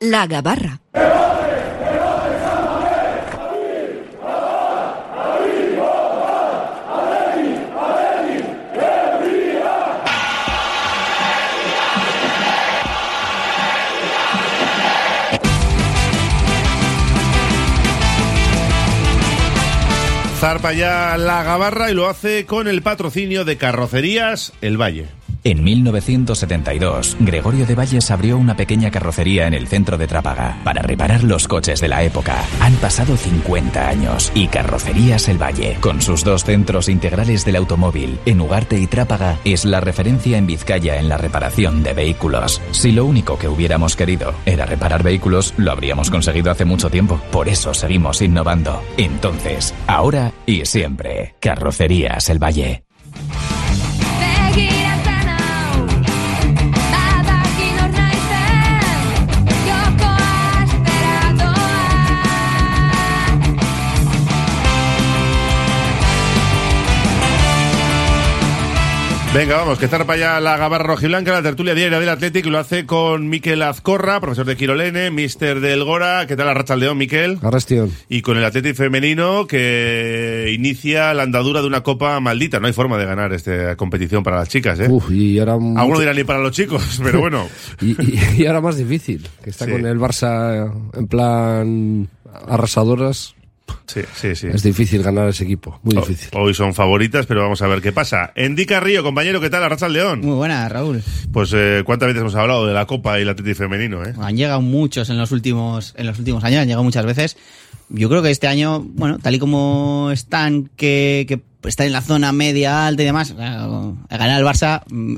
La Gabarra. Zarpa ya la Gabarra y lo hace con el patrocinio de Carrocerías El Valle. En 1972, Gregorio de Valles abrió una pequeña carrocería en el centro de Trápaga para reparar los coches de la época. Han pasado 50 años y Carrocerías El Valle, con sus 2 centros integrales del automóvil, en Ugarte y Trápaga, es la referencia en Vizcaya en la reparación de vehículos. Si lo único que hubiéramos querido era reparar vehículos, lo habríamos conseguido hace mucho tiempo. Por eso seguimos innovando. Entonces, ahora y siempre, Carrocerías El Valle. Venga, vamos, que zarpa ya la Gabarra rojiblanca, la tertulia diaria del Athletic, lo hace con Mikel Azcorra, profesor de Quirolene, míster del Gora. ¿Qué tal Arratsaldeón, Mikel? Arrastión. Y con el Athletic femenino que inicia la andadura de una copa maldita. No hay forma de ganar esta competición para las chicas, ¿eh? Y ahora algunos dirán ni para los chicos, pero bueno. y ahora más difícil, que está con el Barça en plan arrasadoras. Sí. Es difícil ganar ese equipo, muy difícil. Hoy son favoritas, pero vamos a ver qué pasa. Endica Río, compañero, ¿qué tal? Arratsaldeón. Muy buena, Raúl. Pues ¿cuántas veces hemos hablado de la Copa y el Athletic femenino, eh? Han llegado muchos en los últimos años, han llegado muchas veces. Yo creo que este año, bueno, tal y como están, que está en la zona media alta y demás, ganar al Barça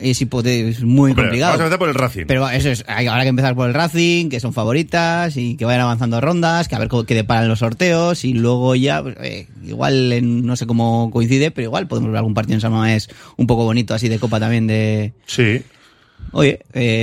es muy complicado. Vamos a empezar por el Racing. Pero eso es, habrá que empezar por el Racing, que son favoritas y que vayan avanzando rondas, que a ver qué deparan los sorteos y luego ya, igual no sé cómo coincide, pero igual podemos ver algún partido en San Mamés un poco bonito así de Copa también de... Sí. Oye,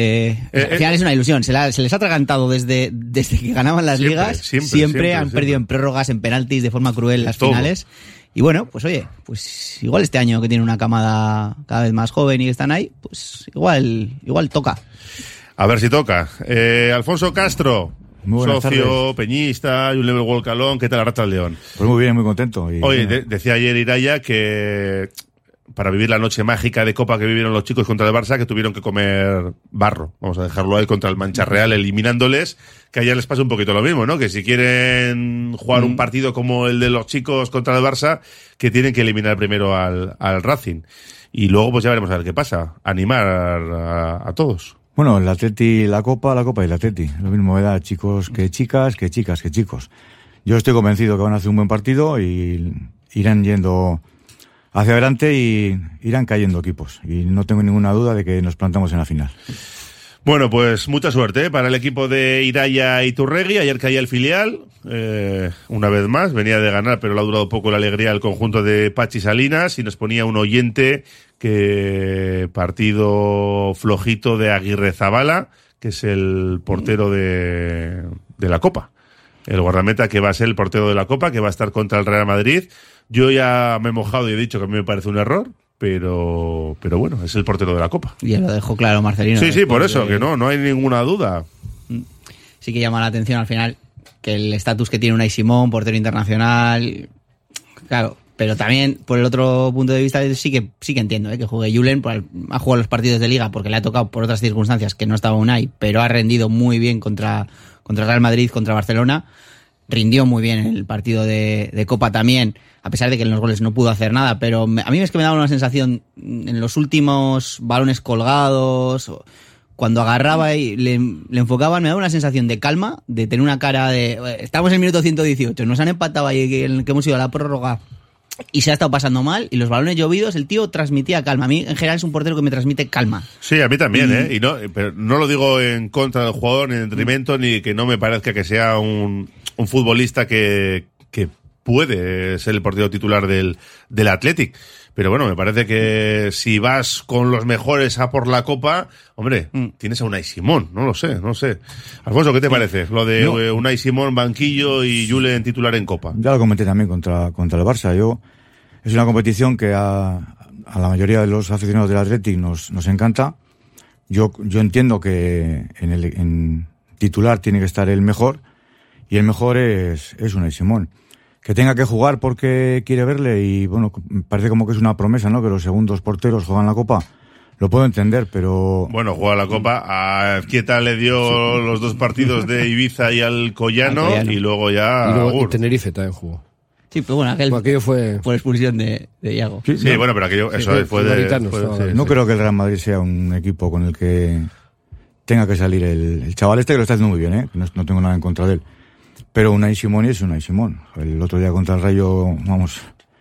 al final es una ilusión. Se les ha atragantado desde que ganaban las ligas. Siempre han perdido en prórrogas, en penaltis, de forma cruel las finales. Y bueno, pues oye, pues igual este año que tiene una camada cada vez más joven y que están ahí, pues igual toca. A ver si toca. Alfonso Castro, socio, tardes. peñista, y un level Wolcalón, ¿qué tal Arratsaldeón? Pues muy bien, muy contento. Oye, decía ayer Iraya que para vivir la noche mágica de Copa que vivieron los chicos contra el Barça, que tuvieron que comer barro. Vamos a dejarlo ahí contra el Mancha Real, eliminándoles, que ayer les pasa un poquito lo mismo, ¿no? Que si quieren jugar un partido como el de los chicos contra el Barça, que tienen que eliminar primero al Racing. Y luego pues ya veremos a ver qué pasa. Animar a todos. Bueno, el Atleti, la Copa y el Atleti. Lo mismo da chicos que chicas, que chicas que chicos. Yo estoy convencido que van a hacer un buen partido y irán yendo hacia adelante y irán cayendo equipos. Y no tengo ninguna duda de que nos plantamos en la final. Bueno, pues mucha suerte para el equipo de Iraya Iturregui. Ayer caía el filial, una vez más, venía de ganar, pero le ha durado poco la alegría al conjunto de Pachi Salinas, y nos ponía un oyente que partido flojito de Aguirre Zabala, que es el portero de la Copa. El guardameta que va a ser el portero de la Copa, que va a estar contra el Real Madrid. Yo ya me he mojado y he dicho que a mí me parece un error, pero bueno, es el portero de la Copa. Ya lo dejó claro Marcelino. Sí, por eso, que no hay ninguna duda. Sí que llama la atención al final que el estatus que tiene Unai Simón, portero internacional, claro, pero también por el otro punto de vista sí que entiendo que juegue Julen, ha jugado los partidos de Liga porque le ha tocado por otras circunstancias que no estaba Unai, pero ha rendido muy bien contra Real Madrid, contra Barcelona. Rindió muy bien en el partido de Copa también, a pesar de que en los goles no pudo hacer nada, pero a mí es que me daba una sensación en los últimos balones colgados, cuando agarraba y le enfocaban, me daba una sensación de calma, de tener una cara de... Estamos en el minuto 118, nos han empatado ahí, que hemos ido a la prórroga y se ha estado pasando mal, y los balones llovidos, el tío transmitía calma. A mí, en general, es un portero que me transmite calma. Sí, a mí también, y pero no lo digo en contra del jugador, ni en detrimento, ni que no me parezca que sea un futbolista que puede ser el portero titular del Athletic. Pero bueno, me parece que si vas con los mejores a por la Copa, hombre, tienes a Unai Simón, no lo sé. Alfonso, ¿qué te parece? Lo de Unai Simón, banquillo, y Julen titular en Copa. Ya lo comenté también contra el Barça. Es una competición que a la mayoría de los aficionados del Athletic nos encanta. Yo entiendo que titular tiene que estar el mejor, y el mejor es Unai Simón. Que tenga que jugar porque quiere verle, y bueno, parece como que es una promesa, ¿no? Que los segundos porteros juegan la Copa. Lo puedo entender, pero... Bueno, juega la Copa. A Ezquieta le dio los 2 partidos de Ibiza y Alcoyano, y luego ya... Y luego Tenerife también jugó. Sí, pero bueno, aquello fue... por expulsión de Iago. Sí, no, bueno, pero aquello... Eso fue de... No creo que el Real Madrid sea un equipo con el que tenga que salir el chaval este, que lo está haciendo muy bien, ¿eh? No tengo nada en contra de él. Pero Unai Simón es Unai Simón. El otro día contra el Rayo, vamos...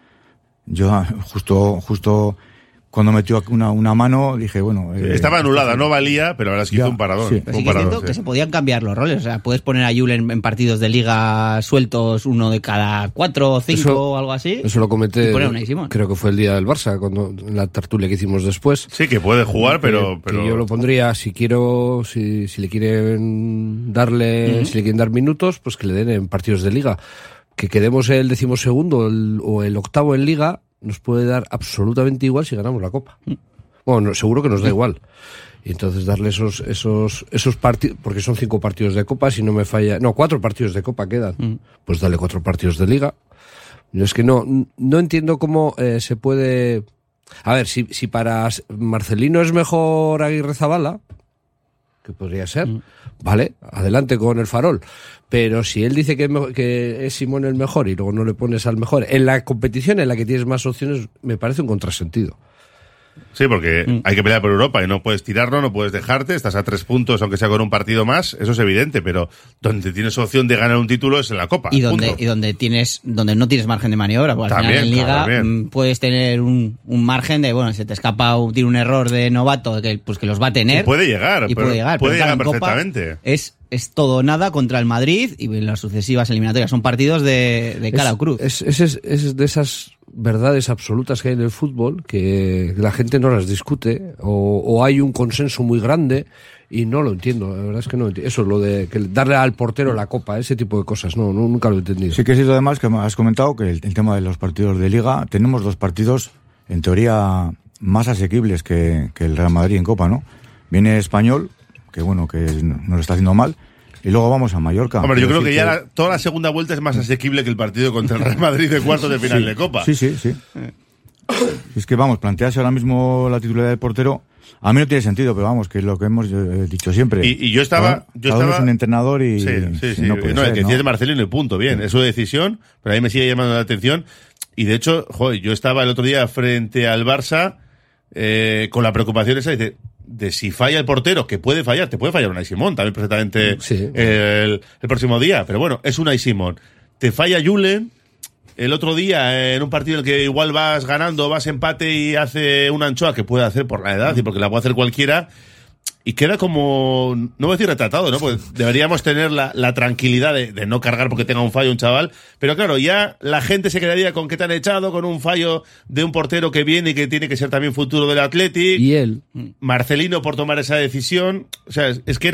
Yo justo cuando metió una mano dije, bueno... estaba anulada, no valía, pero ahora es que hizo un paradón. Sí. Pero sí que es cierto que se podían cambiar los roles. O sea, puedes poner a Julen en partidos de liga sueltos, uno de cada 4 o 5 o algo así. Eso lo comenté, y poner a Unai Simón. Creo que fue el día del Barça, en la tertulia que hicimos después. Sí, que puede jugar, pero... Que yo lo pondría, si le quieren darle, si le quieren dar minutos, pues que le den en partidos de liga. Que quedemos el 12º o el 8º en liga, nos puede dar absolutamente igual si ganamos la Copa. Bueno, seguro que nos da igual. Y entonces darle esos partidos, porque son 5 partidos de Copa, si no me falla... No, 4 partidos de Copa quedan. Pues dale 4 partidos de Liga. Yo es que no entiendo cómo se puede... A ver, si para Marcelino es mejor Aguirrezabala, que podría ser, vale, adelante con el farol. Pero si él dice que es Simón el mejor y luego no le pones al mejor en la competición en la que tienes más opciones, me parece un contrasentido. Sí, porque hay que pelear por Europa y no puedes tirarlo, no puedes dejarte, estás a 3 puntos aunque sea con un partido más, eso es evidente, pero donde tienes opción de ganar un título es en la Copa. Y donde no tienes margen de maniobra, porque al final en Liga puedes tener un margen de, bueno, se te escapa tiene un error de novato que los va a tener. Y puede llegar, puede llegar perfectamente. Copa es todo o nada contra el Madrid y en las sucesivas eliminatorias. Son partidos de cara o cruz. Es de esas verdades absolutas que hay en el fútbol que la gente no las discute o hay un consenso muy grande y no lo entiendo. La verdad es que no entiendo. Eso es lo de darle al portero la Copa, ese tipo de cosas. No, nunca lo he entendido. Sí que es eso, además, que has comentado que el tema de los partidos de Liga, tenemos 2 partidos, en teoría, más asequibles que el Real Madrid en Copa, ¿no? Viene Español, que bueno, que nos lo está haciendo mal, y luego vamos a Mallorca. Hombre, yo creo que ya toda la segunda vuelta es más asequible que el partido contra el Real Madrid de cuartos de final de Copa. Sí. Es que vamos, plantearse ahora mismo la titularidad del portero, a mí no tiene sentido, pero vamos, que es lo que hemos dicho siempre. Y yo estaba... Cada uno es un entrenador y... Sí. No puede el ser, que decía de Marcelino y punto, bien, es su decisión, pero a mí me sigue llamando la atención. Y de hecho, yo estaba el otro día frente al Barça con la preocupación esa de si falla el portero, que puede fallar, te puede fallar Unai Simón también perfectamente el próximo día, pero bueno, es Unai Simón. Te falla Julen el otro día en un partido en el que igual vas ganando, vas empate y hace una anchoa que puede hacer por la edad y porque la puede hacer cualquiera, y queda como, no voy a decir retratado, ¿no? Pues deberíamos tener la tranquilidad de no cargar porque tenga un fallo un chaval, pero claro, ya la gente se quedaría con que te han echado, con un fallo de un portero que viene y que tiene que ser también futuro del Athletic. Y él. Marcelino por tomar esa decisión. O sea, es que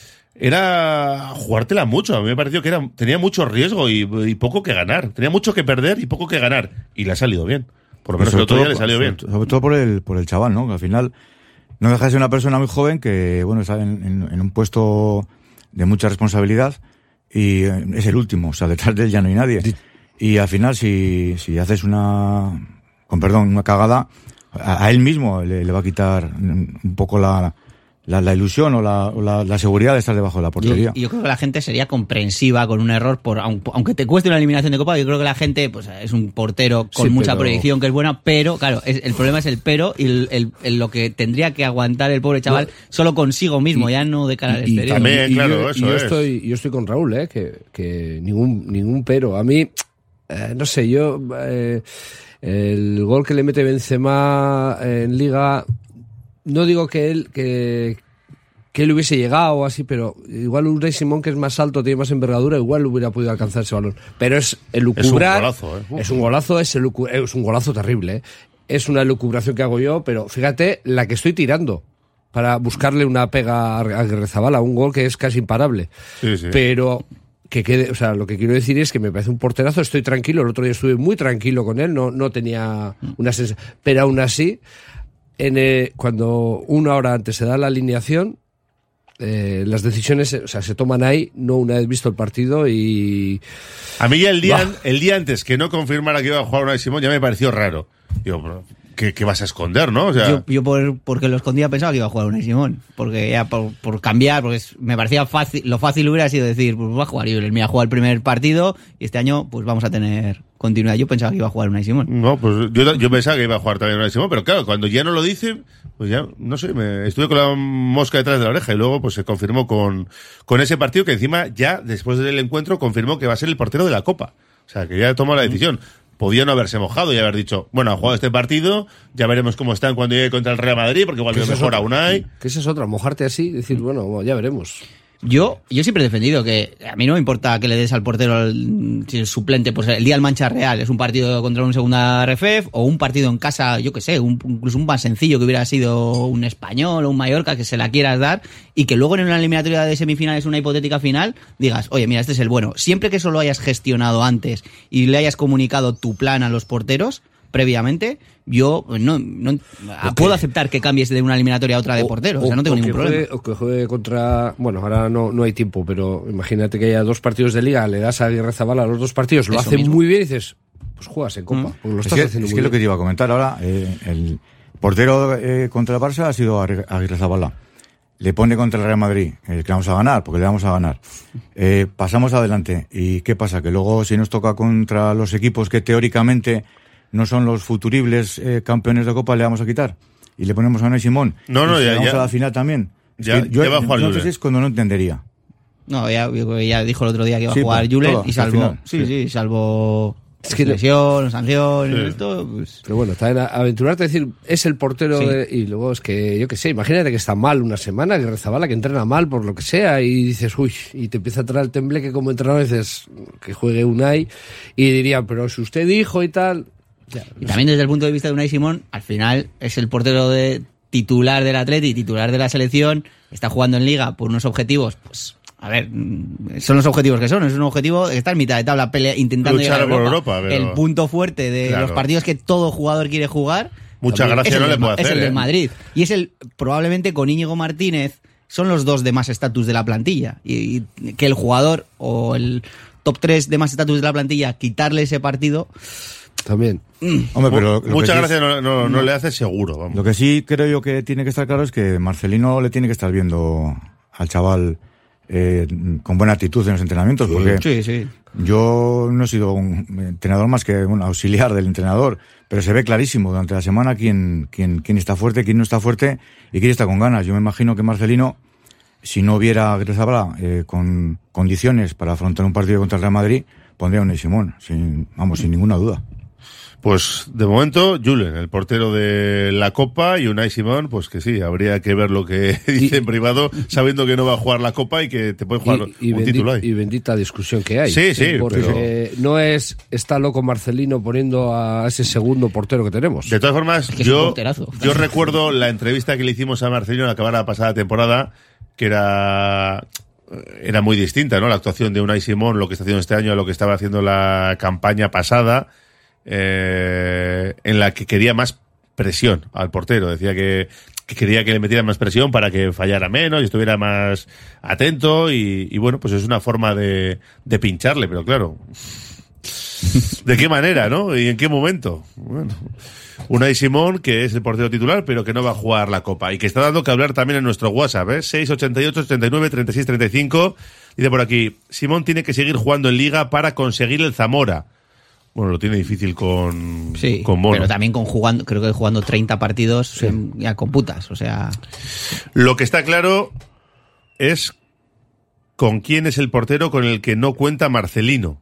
era jugártela mucho. A mí me pareció que tenía mucho riesgo y poco que ganar. Tenía mucho que perder y poco que ganar. Y le ha salido bien. Por lo menos el otro día le salió bien. Sobre todo por el chaval, ¿no? Que al final no deja de ser una persona muy joven que, bueno, está en un puesto de mucha responsabilidad y es el último. O sea, detrás de él ya no hay nadie. Y al final, si haces una cagada, a él mismo le va a quitar un poco la ilusión o la seguridad de estar debajo de la portería. Yo creo que la gente sería comprensiva con un error, aunque te cueste una eliminación de Copa. Yo creo que la gente pues es un portero con mucha proyección que es buena, pero claro, el problema es el pero y lo que tendría que aguantar el pobre chaval solo consigo mismo, ya no de cara al exterior. También, claro, yo estoy con Raúl, que ningún pero. A mí, no sé, el gol que le mete Benzema en Liga, no digo que él hubiese llegado o así, pero igual Unai Simón, que es más alto, tiene más envergadura, igual hubiera podido alcanzar ese balón. Pero es elucubrar. Es un golazo, es un golazo terrible. Es una elucubración que hago yo, pero fíjate la que estoy tirando para buscarle una pega a Aguirrezabala, un gol que es casi imparable. Sí. Pero que quede, o sea, lo que quiero decir es que me parece un porterazo, estoy tranquilo, el otro día estuve muy tranquilo con él, no tenía una sensación, pero aún así, cuando una hora antes se da la alineación, las decisiones, o sea, se toman ahí, no una vez visto el partido y... A mí ya el día antes que no confirmara que iba a jugar Unai Simón ya me pareció raro. Digo, ¿qué vas a esconder, no? O sea, yo porque lo escondía pensaba que iba a jugar Unai Simón, porque ya por cambiar, porque me parecía fácil, lo fácil hubiera sido decir, pues va a jugar Julen, me ha jugado el primer partido y este año pues vamos a tener continuidad. Yo pensaba que iba a jugar Unai Simón. No, pues yo pensaba que iba a jugar también Unai Simón, pero claro, cuando ya no lo dicen, pues ya, no sé, estuve con la mosca detrás de la oreja y luego pues se confirmó con ese partido que encima ya después del encuentro confirmó que va a ser el portero de la Copa. O sea, que ya tomó la decisión. Podía no haberse mojado y haber dicho, bueno, ha jugado este partido, ya veremos cómo están cuando llegue contra el Real Madrid, porque igual veo mejor a Unai. Que esa es otra, mojarte así, decir, bueno, ya veremos. Yo siempre he defendido que a mí no me importa que le des al portero si el suplente, pues el día del Mancha Real es un partido contra un segunda RFF o un partido en casa, yo que sé, incluso un más sencillo que hubiera sido un Español o un Mallorca que se la quieras dar y que luego en una eliminatoria de semifinales, una hipotética final, digas, oye, mira, este es el bueno. Siempre que eso lo hayas gestionado antes y le hayas comunicado tu plan a los porteros previamente, yo no puedo aceptar que cambies de una eliminatoria a otra de portero, o sea, no tengo ningún problema. O que juegue contra... Bueno, ahora no hay tiempo, pero imagínate que haya 2 partidos de Liga, le das a Aguirrezabala los 2 partidos, lo hace muy bien y dices, pues juegas en Copa. Pues lo estás haciendo muy bien. Es lo que te iba a comentar ahora, el portero contra el Barça ha sido Aguirrezabala. Le pone contra el Real Madrid, que vamos a ganar, porque le vamos a ganar. Pasamos adelante. ¿Y qué pasa? Que luego si nos toca contra los equipos que teóricamente no son los futuribles campeones de Copa, le vamos a quitar y le ponemos a Unai Simón. Ya vamos a la final también. Ya va a jugar Julen. Es cuando no entendería. No, ya dijo el otro día que iba a jugar Julen y salvo salvo lesión, sanción, esto, pues... Pero bueno, también aventurarte a decir, es el portero y luego es que, yo qué sé, imagínate que está mal una semana, que Aguirrezabala, que entrena mal por lo que sea y dices, uy, y te empieza a traer el tembleque como entrenador, dices que juegue Unai y dirían, pero si usted dijo y tal... Ya, y también desde el punto de vista de Unai Simón, al final es el portero titular del Atleti, titular de la selección, está jugando en Liga por unos objetivos, pues, a ver, son los objetivos que son, es un objetivo que está en mitad de tabla, intentando luchar llegar a Europa, pero... el punto fuerte de los partidos que todo jugador quiere jugar. Mucha gracia no le puede hacer. Es el del Madrid. Y es probablemente con Íñigo Martínez, son los 2 de más estatus de la plantilla. Y que el jugador o el top 3 de más estatus de la plantilla, quitarle ese partido... También. Hombre, pero mucha gracia no le hace seguro. Vamos. Lo que sí creo yo que tiene que estar claro es que Marcelino le tiene que estar viendo al chaval con buena actitud en los entrenamientos, porque yo no he sido un entrenador más que un auxiliar del entrenador, pero se ve clarísimo durante la semana quién está fuerte, quién no está fuerte y quién está con ganas. Yo me imagino que Marcelino, si no hubiera Aguirrezabala con condiciones para afrontar un partido contra el Real Madrid, pondría a Unai Simón, sin ninguna duda. Pues de momento Julen, el portero de la Copa, y Unai Simón, pues que sí, habría que ver lo que dice en privado, sabiendo que no va a jugar la Copa y que te puede jugar un título ahí. Y bendita discusión que hay. Sí, porque no está loco Marcelino poniendo a ese segundo portero que tenemos. De todas formas, yo recuerdo la entrevista que le hicimos a Marcelino al acabar la pasada temporada, que era muy distinta, ¿no? La actuación de Unai Simón, lo que está haciendo este año, a lo que estaba haciendo la campaña pasada, en la que quería más presión al portero. Decía que quería que le metieran más presión para que fallara menos y estuviera más atento y bueno, pues es una forma de pincharle, pero claro, ¿de qué manera, no? ¿Y en qué momento? Bueno, Unai Simón, que es el portero titular, pero que no va a jugar la Copa y que está dando que hablar también en nuestro WhatsApp, 688 89 36 35. Dice por aquí, Simón tiene que seguir jugando en Liga para conseguir el Zamora. Bueno, lo tiene difícil con Mono. Pero también creo que jugando 30 partidos ya con putas, o sea... Lo que está claro es con quién es el portero con el que no cuenta Marcelino.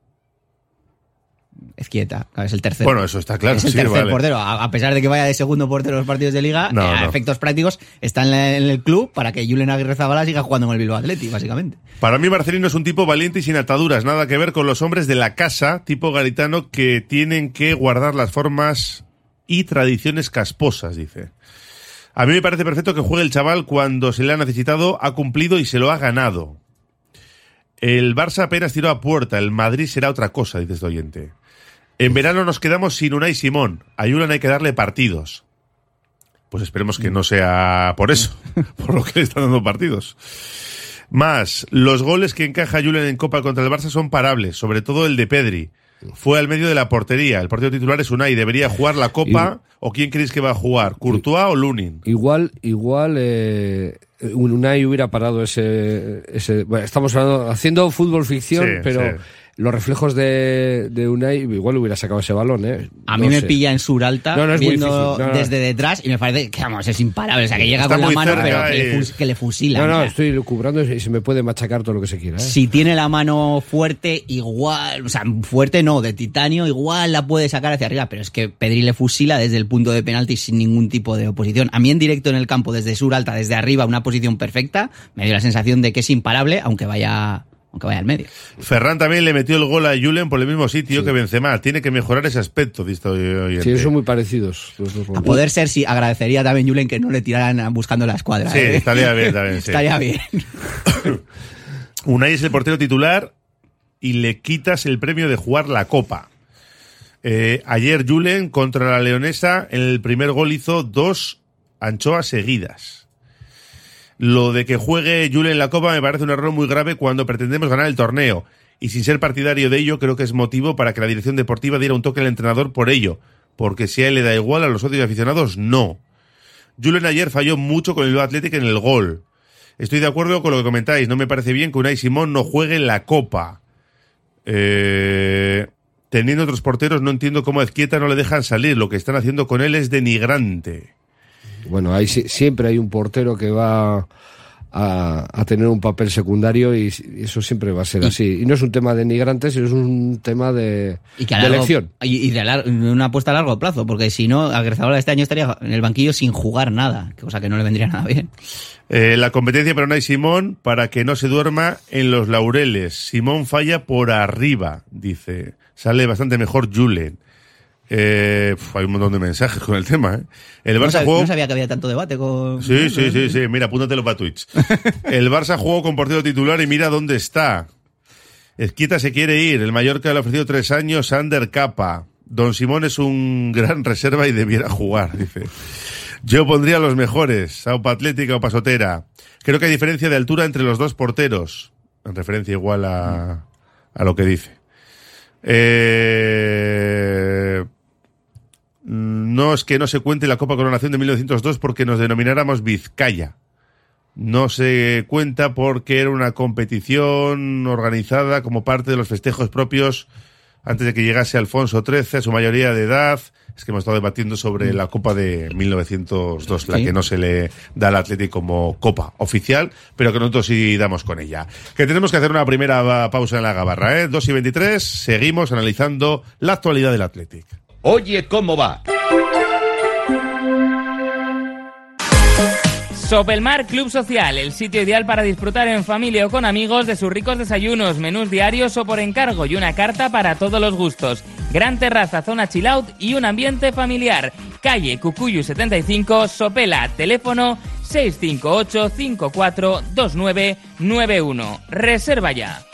Ezquieta, es el tercero. Bueno, eso está claro. Es el tercer portero. A pesar de que vaya de segundo portero en los partidos de Liga, a efectos prácticos está en el club para que Julen Aguirrezabala siga jugando con el Bilbao Athletic, básicamente. Para mí Marcelino es un tipo valiente y sin ataduras, nada que ver con los hombres de la casa, tipo Garitano, que tienen que guardar las formas y tradiciones casposas, dice. A mí me parece perfecto que juegue el chaval cuando se le ha necesitado, ha cumplido y se lo ha ganado. El Barça apenas tiró a puerta, el Madrid será otra cosa, dice este oyente. En verano nos quedamos sin Unai Simón. A Julen hay que darle partidos. Pues esperemos que no sea por eso, por lo que le están dando partidos. Más, los goles que encaja Julen en Copa contra el Barça son parables, sobre todo el de Pedri. Fue al medio de la portería. El partido titular es Unai. ¿Debería jugar la Copa o quién creéis que va a jugar? ¿Courtois o Lunin? Igual Unai hubiera parado ese bueno, estamos haciendo fútbol ficción, Sí, pero sí. los reflejos de Unai igual hubiera sacado ese balón, ¿eh? A mí No me sé. pilla en Suralta No, es muy viendo difícil. No. desde detrás y me parece que, vamos, es imparable. O sea, que llega Está con la muy mano, cerca pero y- que le fusila. No, o sea, estoy lucubrando y se me puede machacar todo lo que se quiera, ¿eh? si tiene la mano fuerte, igual, o sea, fuerte no, de titanio, igual la puede sacar hacia arriba, pero es que Pedri le fusila desde el punto de penalti sin ningún tipo de oposición. A mí en directo en el campo, desde Suralta, desde arriba, una posición perfecta, me dio la sensación de que es imparable, aunque vaya al medio. Ferran también le metió el gol a Julen por el mismo sitio que Benzema. Tiene que mejorar ese aspecto, dice oyente. Sí, son muy parecidos los dos A goles. poder ser, sí, agradecería también Julen que no le tiraran buscando la escuadra. Sí, estaría bien también, sí. Estaría bien. Unai es el portero titular y le quitas el premio de jugar la Copa. Ayer Julen contra la Leonesa, en el primer gol hizo 2 anchoas seguidas. Lo de que juegue Julen en la Copa me parece un error muy grave cuando pretendemos ganar el torneo. Y sin ser partidario de ello, creo que es motivo para que la dirección deportiva diera un toque al entrenador por ello. Porque si a él le da igual, a los otros aficionados no. Julen ayer falló mucho con el Bilbao Athletic en el gol. Estoy de acuerdo con lo que comentáis. No me parece bien que Unai Simón no juegue en la Copa. Teniendo otros porteros, no entiendo cómo a Ezquieta no le dejan salir. Lo que están haciendo con él es denigrante. Bueno, siempre hay un portero que va a tener un papel secundario y eso siempre va a ser así. Y no es un tema denigrante, sino es un tema de elección. Y de una apuesta a largo plazo, porque si no, Agrezaola este año estaría en el banquillo sin jugar nada, cosa que no le vendría nada bien. La competencia para Unai Simón para que no se duerma en los laureles. Simón falla por arriba, dice. Sale bastante mejor Julen. Hay un montón de mensajes con el tema, ¿eh? El Barça jugó... No sabía que había tanto debate con... Sí. Mira, apúntatelo para Twitch. El Barça jugó con portero titular y mira dónde está. Ezquieta se quiere ir. El Mallorca le ha ofrecido 3 años. Ander Capa. Don Simón es un gran reserva y debiera jugar, dice. Yo pondría los mejores. Aupa Atlética o Pasotera. Creo que hay diferencia de altura entre los dos porteros. En referencia igual a lo que dice. No es que no se cuente la Copa Coronación de 1902 porque nos denomináramos Vizcaya. No se cuenta porque era una competición organizada como parte de los festejos propios antes de que llegase Alfonso XIII a su mayoría de edad. Es que hemos estado debatiendo sobre la Copa de 1902, la que no se le da al Atlético como Copa oficial, pero que nosotros sí damos con ella. Que tenemos que hacer una primera pausa en la gabarra, ¿eh? 2:23, seguimos analizando la actualidad del Atlético. Oye, ¿cómo va? Sopelmar Club Social, el sitio ideal para disfrutar en familia o con amigos de sus ricos desayunos, menús diarios o por encargo y una carta para todos los gustos. Gran terraza, zona chill out y un ambiente familiar. Calle Cucuyu 75, Sopela, teléfono 658 54 2991. Reserva ya.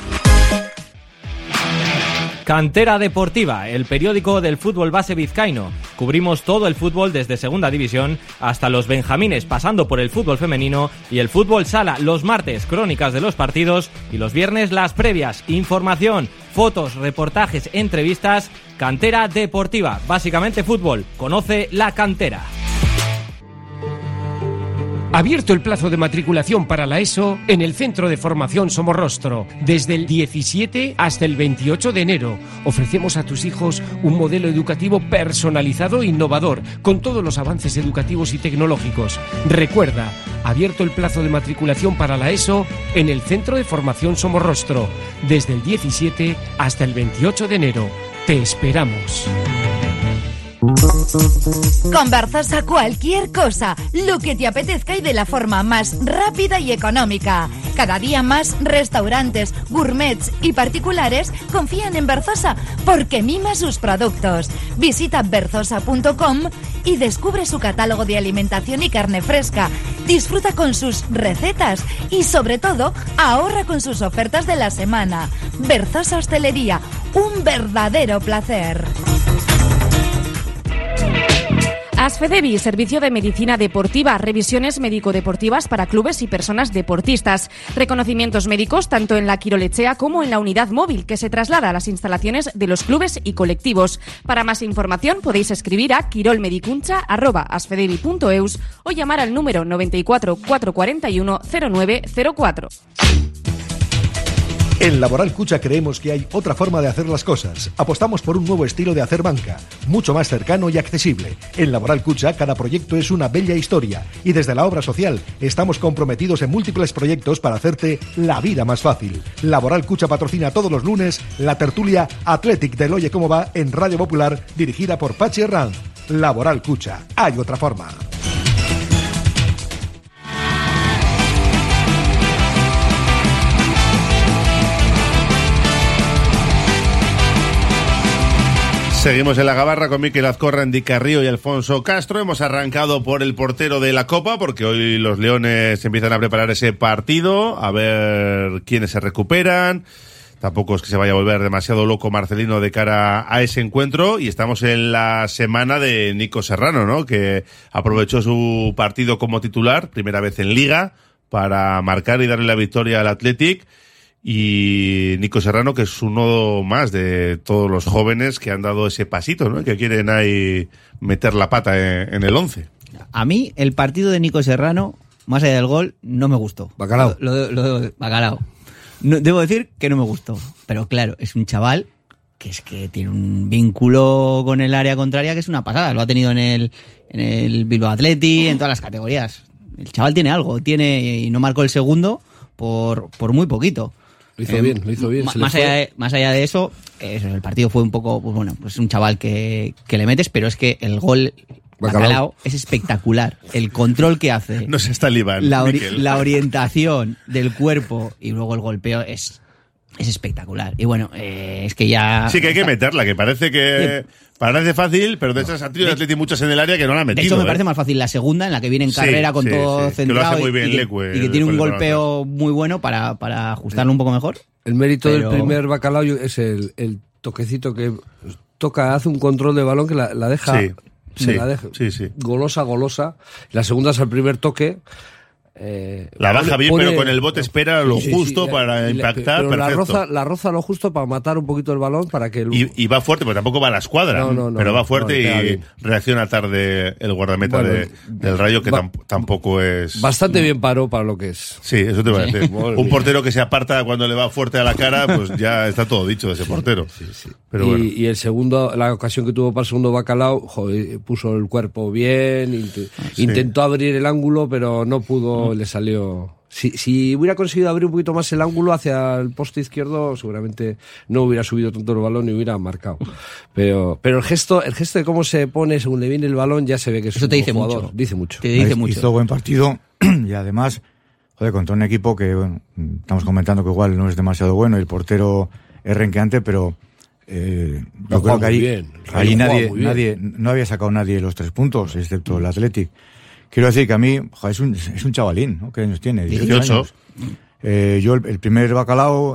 Cantera Deportiva, el periódico del fútbol base vizcaíno. Cubrimos todo el fútbol desde segunda división hasta los benjamines, pasando por el fútbol femenino y el fútbol sala. Los martes, crónicas de los partidos y los viernes, las previas. Información, fotos, reportajes, entrevistas. Cantera Deportiva, básicamente fútbol. Conoce la cantera. Abierto el plazo de matriculación para la ESO en el Centro de Formación Somorrostro. Desde el 17 hasta el 28 de enero ofrecemos a tus hijos un modelo educativo personalizado e innovador, con todos los avances educativos y tecnológicos. Recuerda, abierto el plazo de matriculación para la ESO en el Centro de Formación Somorrostro. Desde el 17 hasta el 28 de enero. Te esperamos. Con Berzosa cualquier cosa, lo que te apetezca y de la forma más rápida y económica. Cada día más restaurantes, gourmets y particulares confían en Berzosa porque mima sus productos. Visita berzosa.com y descubre su catálogo de alimentación y carne fresca. Disfruta con sus recetas y sobre todo ahorra con sus ofertas de la semana. Berzosa Hostelería, un verdadero placer. Asfedevi, servicio de medicina deportiva, revisiones médico-deportivas para clubes y personas deportistas, reconocimientos médicos tanto en la Quirolechea como en la unidad móvil que se traslada a las instalaciones de los clubes y colectivos. Para más información podéis escribir a quirolmedicuncha@asfedevi.eus o llamar al número 94 441 0904. En Laboral Cucha creemos que hay otra forma de hacer las cosas. Apostamos por un nuevo estilo de hacer banca, mucho más cercano y accesible. En Laboral Cucha cada proyecto es una bella historia y desde la obra social estamos comprometidos en múltiples proyectos para hacerte la vida más fácil. Laboral Cucha patrocina todos los lunes la tertulia Athletic del Oye Cómo Va en Radio Popular, dirigida por Pachi Herranz. Laboral Cucha, hay otra forma. Seguimos en la gabarra con Mikel Azcorra, Andy Carrillo y Alfonso Castro. Hemos arrancado por el portero de la Copa, porque hoy los Leones empiezan a preparar ese partido, a ver quiénes se recuperan. Tampoco es que se vaya a volver demasiado loco Marcelino de cara a ese encuentro. Y estamos en la semana de Nico Serrano, ¿no? Que aprovechó su partido como titular, primera vez en Liga, para marcar y darle la victoria al Athletic. Y Nico Serrano, que es uno más de todos los jóvenes que han dado ese pasito, ¿no? Que quieren ahí meter la pata en el 11. A mí, el partido de Nico Serrano, más allá del gol, no me gustó. Bacalao. Bacalao. No, debo decir que no me gustó. Pero claro, es un chaval que es que tiene un vínculo con el área contraria que es una pasada. Lo ha tenido en el Bilbao Athletic, en todas las categorías. El chaval tiene algo, y no marcó el segundo por muy poquito. Lo hizo bien. Más allá de eso, el partido fue un poco, pues bueno, pues un chaval que le metes, pero es que el gol Bacalao es espectacular. El control que hace. No se está libando. La orientación del cuerpo y luego el golpeo es espectacular. Y bueno, es que ya... Sí, que hay que meterla, que parece fácil, pero de esas ha tenido el Atleti muchas en el área que no la ha metido. De hecho, me parece más fácil la segunda, en la que viene en carrera con todo centrado. Que lo hace muy bien y que tiene un golpeo muy bueno para ajustarlo un poco mejor. El mérito del primer Bacalao es el toquecito que toca, hace un control de balón que la deja... Sí. Golosa. La segunda es el primer toque. La baja bien, pero con el bote espera lo justo para impactar. Pero la roza lo justo para matar un poquito el balón para que... Y va fuerte, porque tampoco va a la escuadra. Pero va fuerte y reacciona tarde el guardameta del Rayo, que tampoco es... Bastante bien paró para lo que es. Sí, eso te voy a decir. Un portero que se aparta cuando le va fuerte a la cara, pues ya está todo dicho de ese portero. Sí. Pero bueno. Y el segundo, la ocasión que tuvo para el segundo Bacalao, puso el cuerpo bien, intentó abrir el ángulo, pero no pudo, le salió... Si hubiera conseguido abrir un poquito más el ángulo hacia el poste izquierdo, seguramente no hubiera subido tanto el balón y hubiera marcado. Pero el gesto de cómo se pone según le viene el balón, ya se ve que es un jugador. Mucho. Dice mucho. Te dice mucho. Hizo buen partido y además, contra un equipo que, bueno, estamos comentando que igual no es demasiado bueno y el portero es renqueante, pero yo creo que ahí nadie no había sacado nadie los 3 puntos, excepto el Athletic. Quiero decir que a mí, es un chavalín, ¿no? ¿Qué años tiene? 18 años. Yo el primer Bacalao,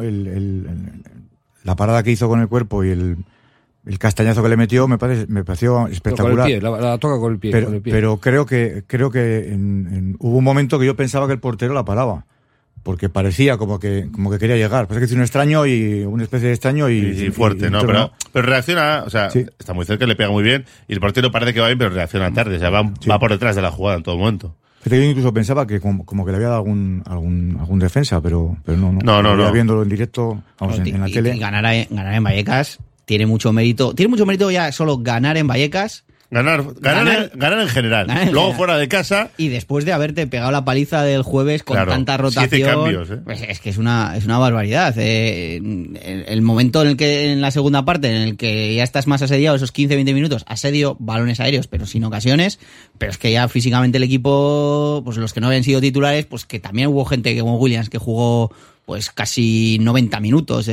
la parada que hizo con el cuerpo y el castañazo que le metió me pareció espectacular. Con el pie, la toca con el pie. Pero creo que hubo un momento que yo pensaba que el portero la paraba. Porque parecía como que quería llegar. Parece que es un extraño y una especie de extraño y fuerte, ¿no? Pero reacciona, o sea, está muy cerca, le pega muy bien y el portero parece que va bien, pero reacciona tarde, o sea, va por detrás de la jugada en todo momento. Yo incluso pensaba que como que le había dado algún defensa, pero no. No. Viéndolo en directo, en la tele. Y ganar en Vallecas tiene mucho mérito. Tiene mucho mérito ya solo ganar en Vallecas. Ganar en general. Luego fuera de casa. Y después de haberte pegado la paliza del jueves con tanta rotación. 7 cambios, pues es que es una barbaridad. El momento en la segunda parte, en el que ya estás más asediado, esos 15-20 minutos, asedio, balones aéreos, pero sin ocasiones. Pero es que ya físicamente el equipo, pues los que no habían sido titulares, pues que también hubo gente como Williams que jugó pues casi 90 minutos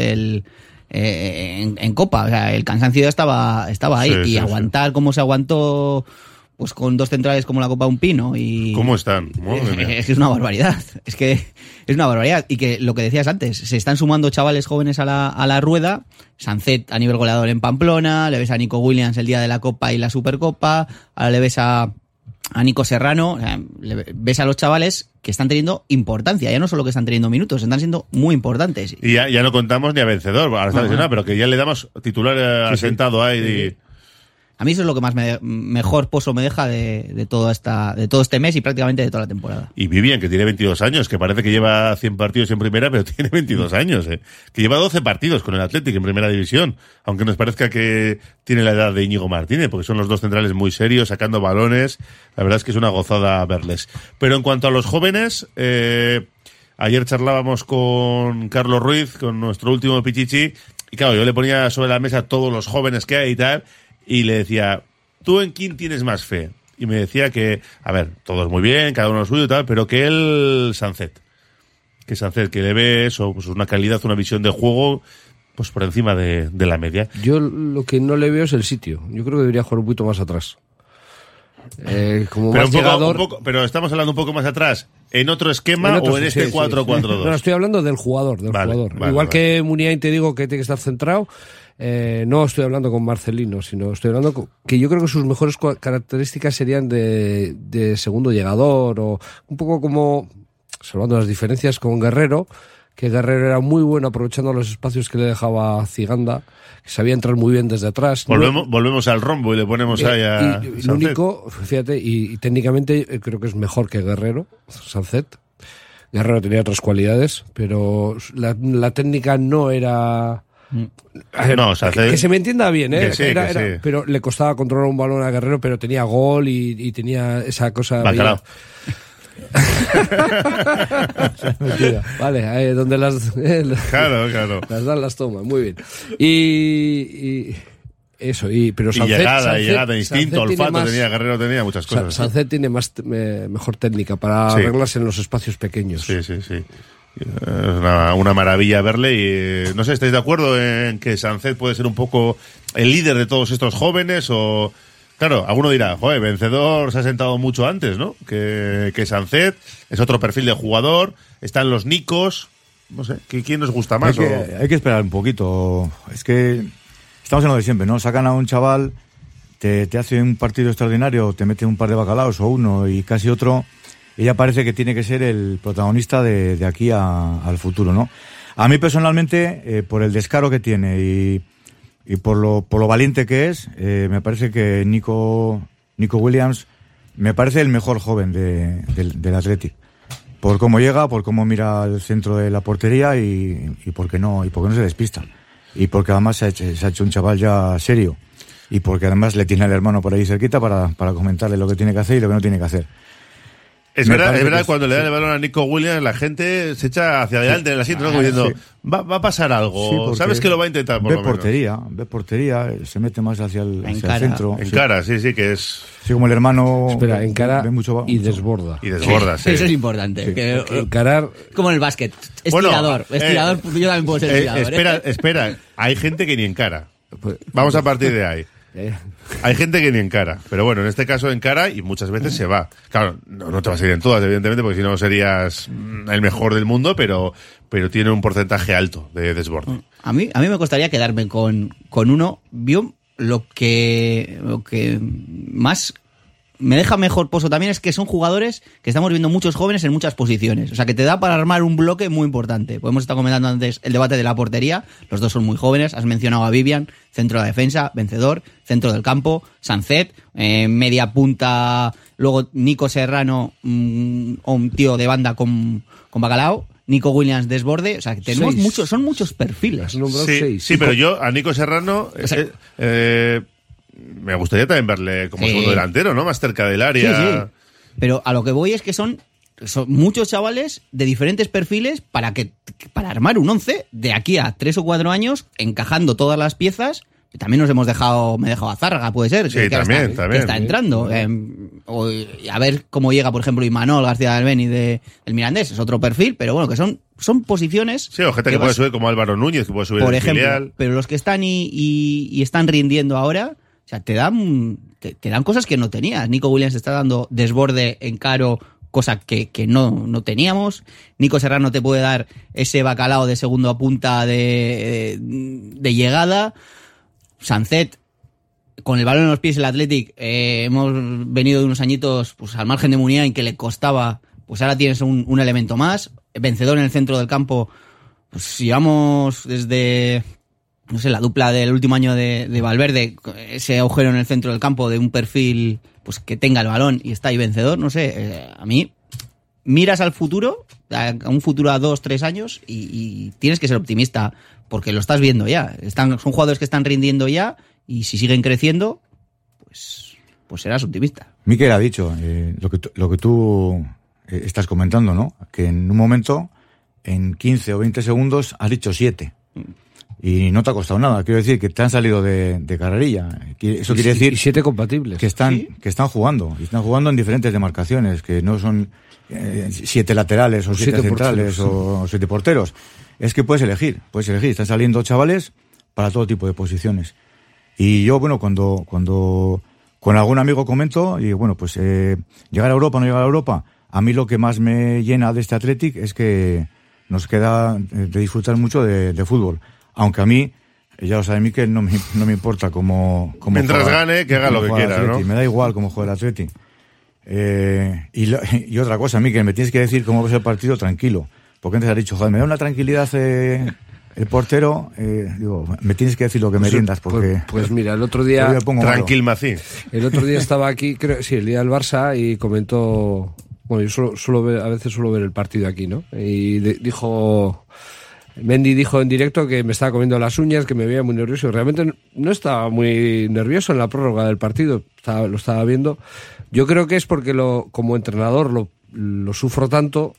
en Copa, o sea, el cansancio ya estaba ahí y aguantar como se aguantó pues con dos centrales como la copa de un pino y... ¿Cómo están? Es que es una barbaridad. Es que es una barbaridad. Y que lo que decías antes, se están sumando chavales jóvenes a la rueda. Sancet a nivel goleador en Pamplona, le ves a Nico Williams el día de la Copa y la Supercopa, ahora le ves a Nico Serrano, o sea, ves a los chavales que están teniendo importancia, ya no solo que están teniendo minutos, están siendo muy importantes. Y ya no contamos ni a Vencedor, ahora está lesionado, pero que ya le damos titular asentado ahí. Sí. A mí eso es lo que más mejor pozo me deja de todo este mes y prácticamente de toda la temporada. Y Vivian, que tiene 22 años, que parece que lleva 100 partidos en primera, pero tiene 22 años, que lleva 12 partidos con el Athletic en primera división, aunque nos parezca que tiene la edad de Íñigo Martínez, porque son los dos centrales muy serios, sacando balones, la verdad es que es una gozada verles. Pero en cuanto a los jóvenes, ayer charlábamos con Carlos Ruiz, con nuestro último Pichichi, y claro, yo le ponía sobre la mesa todos los jóvenes que hay y tal, y le decía, ¿tú en quién tienes más fe? Y me decía que, a ver, todos muy bien, cada uno lo suyo y tal, pero que él, Sancet, que le ve eso, pues una calidad, una visión de juego, pues por encima de la media. Yo lo que no le veo es el sitio. Yo creo que debería jugar un poquito más atrás. Como pero más llegador. Pero estamos hablando un poco más atrás, ¿en otro esquema o en este 4-4-2? No, estoy hablando del jugador. Igual que Muniain te digo que tiene que estar centrado. No estoy hablando con Marcelino, sino estoy hablando que yo creo que sus mejores características serían de segundo llegador, o un poco como, salvando las diferencias con Guerrero, que Guerrero era muy bueno aprovechando los espacios que le dejaba Ziganda, que sabía entrar muy bien desde atrás. Volvemos al rombo y le ponemos ahí a y lo único, fíjate, y técnicamente creo que es mejor que Guerrero, Sancet. Guerrero tenía otras cualidades, pero la técnica no era... No, que se me entienda bien, sí. Pero le costaba controlar un balón a Guerrero, pero tenía gol y tenía esa cosa. Bacalao. Vale, donde claro. Las dan, las toman, muy bien. Y eso, pero Sancet, llegada, instinto, olfato, tenía muchas cosas. Sancet tiene mejor técnica para arreglarse en los espacios pequeños. Sí. Es una maravilla verle y no sé, ¿estáis de acuerdo en que Sancet puede ser un poco el líder de todos estos jóvenes? O claro, alguno dirá, joder, Vencedor se ha sentado mucho antes, ¿no? Que Sancet es otro perfil de jugador, están los Nicos, no sé, ¿quién nos gusta más? Hay que esperar un poquito, es que estamos en lo de siempre, ¿no? Sacan a un chaval, te hace un partido extraordinario, te mete un par de bacalaos o uno y casi otro. Ella parece que tiene que ser el protagonista de aquí al futuro, ¿no? A mí personalmente, por el descaro que tiene y por lo valiente que es, me parece que Nico Williams me parece el mejor joven del Athletic. Por cómo llega, por cómo mira al centro de la portería y porque no se despista. Y porque además se ha hecho un chaval ya serio. Y porque además le tiene al hermano por ahí cerquita para comentarle lo que tiene que hacer y lo que no tiene que hacer. Es verdad, cuando le dan el balón a Nico Williams, la gente se echa hacia adelante en el asiento, como diciendo, va a pasar algo, sí, sabes que lo va a intentar, por lo menos. Ve portería, se mete más hacia el centro. Encara, sí, que es... Sí, como el hermano... Espera, encara mucho, y desborda. Y desborda, sí. Eso es importante. Sí. Que, encarar... Como en el básquet, estirador. Yo también puedo ser estirador. Espera, hay gente que ni encara. Vamos a partir de ahí. Hay gente que ni encara, pero bueno, en este caso encara y muchas veces se va. Claro, no te vas a ir en todas, evidentemente, porque si no serías el mejor del mundo, pero tiene un porcentaje alto de desborde. A mí me costaría quedarme con uno. Vio lo que más me deja mejor pozo también es que son jugadores que estamos viendo muchos jóvenes en muchas posiciones. O sea, que te da para armar un bloque muy importante. Hemos estado comentando antes el debate de la portería. Los dos son muy jóvenes. Has mencionado a Vivian, centro de la defensa, Vencedor, centro del campo, Sancet, media punta, luego Nico Serrano, un tío de banda con Bacalao, Nico Williams desborde. O sea, que tenemos son muchos perfiles. Sí, pero yo a Nico Serrano... me gustaría también verle como segundo delantero, ¿no? Más cerca del área. Sí. Pero a lo que voy es que son muchos chavales de diferentes perfiles para armar un 11 de aquí a 3 o 4 años, encajando todas las piezas. También me he dejado a Zárraga, puede ser. Sí, también. Está entrando. A ver cómo llega, por ejemplo, Imanol García del Beni del Mirandés. Es otro perfil, pero bueno, que son posiciones... Sí, o gente que puede subir como Álvaro Núñez, que puede subir por el ejemplo, filial. Pero los que están y están rindiendo ahora O sea, te dan cosas que no tenías. Nico Williams está dando desborde en Caro, cosa que no teníamos. Nico Serrano te puede dar ese bacalao de segundo a punta de llegada. Sancet, con el balón en los pies el Athletic, hemos venido de unos añitos pues al margen de Muniain que le costaba, pues ahora tienes un elemento más. Vencedor en el centro del campo, pues llevamos desde, no sé, la dupla del último año de Valverde, ese agujero en el centro del campo de un perfil pues que tenga el balón y está ahí vencedor, no sé, a mí miras al futuro, a un futuro a 2-3 años y tienes que ser optimista porque lo estás viendo ya. Son jugadores que están rindiendo ya y si siguen creciendo, pues serás optimista. Mikel ha dicho lo que tú estás comentando, ¿no? Que en un momento, en 15 o 20 segundos, has dicho 7. Y no te ha costado nada. Quiero decir que te han salido de carrerilla. Eso quiere decir... Y 7 compatibles. Que están jugando. Y están jugando en diferentes demarcaciones, que no son 7 laterales o 7 centrales o 7 porteros. Es que puedes elegir. Están saliendo chavales para todo tipo de posiciones. Y yo, bueno, cuando con algún amigo comento, y bueno, pues llegar a Europa, no llegar a Europa, a mí lo que más me llena de este Athletic es que nos queda de disfrutar mucho de fútbol. Aunque a mí, ya lo sabe Mikel, no me importa cómo mientras juega, gane, que haga lo que quiera, ¿no? Me da igual cómo juega el Athletic. Y otra cosa, Mikel, me tienes que decir cómo ves el partido tranquilo. Porque antes has dicho, joder, me da una tranquilidad el portero. Digo, me tienes que decir lo que me rindas, porque... Pues mira, el otro día... Tranquil Macín. El otro día estaba aquí, el día del Barça, y comentó... Bueno, yo a veces suelo ver el partido aquí, ¿no? Y Mendy dijo en directo que me estaba comiendo las uñas, que me veía muy nervioso. Realmente no estaba muy nervioso en la prórroga del partido, lo estaba viendo. Yo creo que es porque como entrenador lo sufro tanto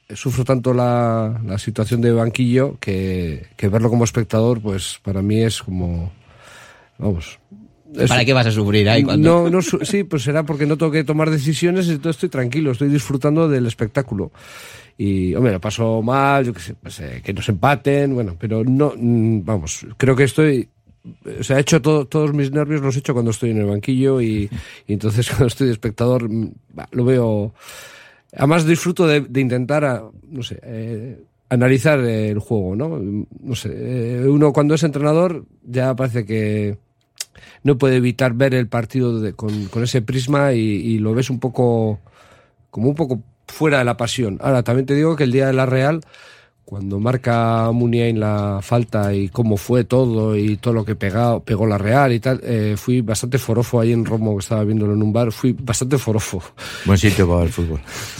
la situación de banquillo que verlo como espectador, pues para mí es como... Vamos... ¿Para qué vas a sufrir ahí? Sí, pues será porque no tengo que tomar decisiones y entonces estoy tranquilo, estoy disfrutando del espectáculo. Y, hombre, lo paso mal, yo qué sé, pues, que nos empaten, bueno, pero no, vamos, creo que he hecho todos mis nervios los he hecho cuando estoy en el banquillo y entonces cuando estoy de espectador lo veo, además disfruto de intentar, no sé, analizar el juego, ¿no? No sé, uno cuando es entrenador ya parece que no puede evitar ver el partido con ese prisma y lo ves un poco fuera de la pasión. Ahora, también te digo que el día de la Real, cuando marca Muniain la falta y cómo fue todo y todo lo que pegó la Real y tal, fui bastante forofo ahí en Romo, que estaba viéndolo en un bar, fui bastante forofo. Buen sitio para el fútbol.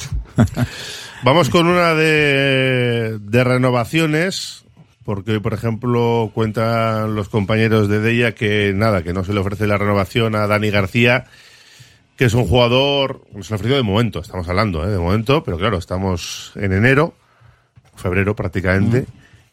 Vamos con una de renovaciones, porque hoy, por ejemplo, cuentan los compañeros de Deia que no se le ofrece la renovación a Dani García, que es un jugador, se le ofreció de momento, estamos hablando, de momento, pero claro, estamos en enero, febrero prácticamente,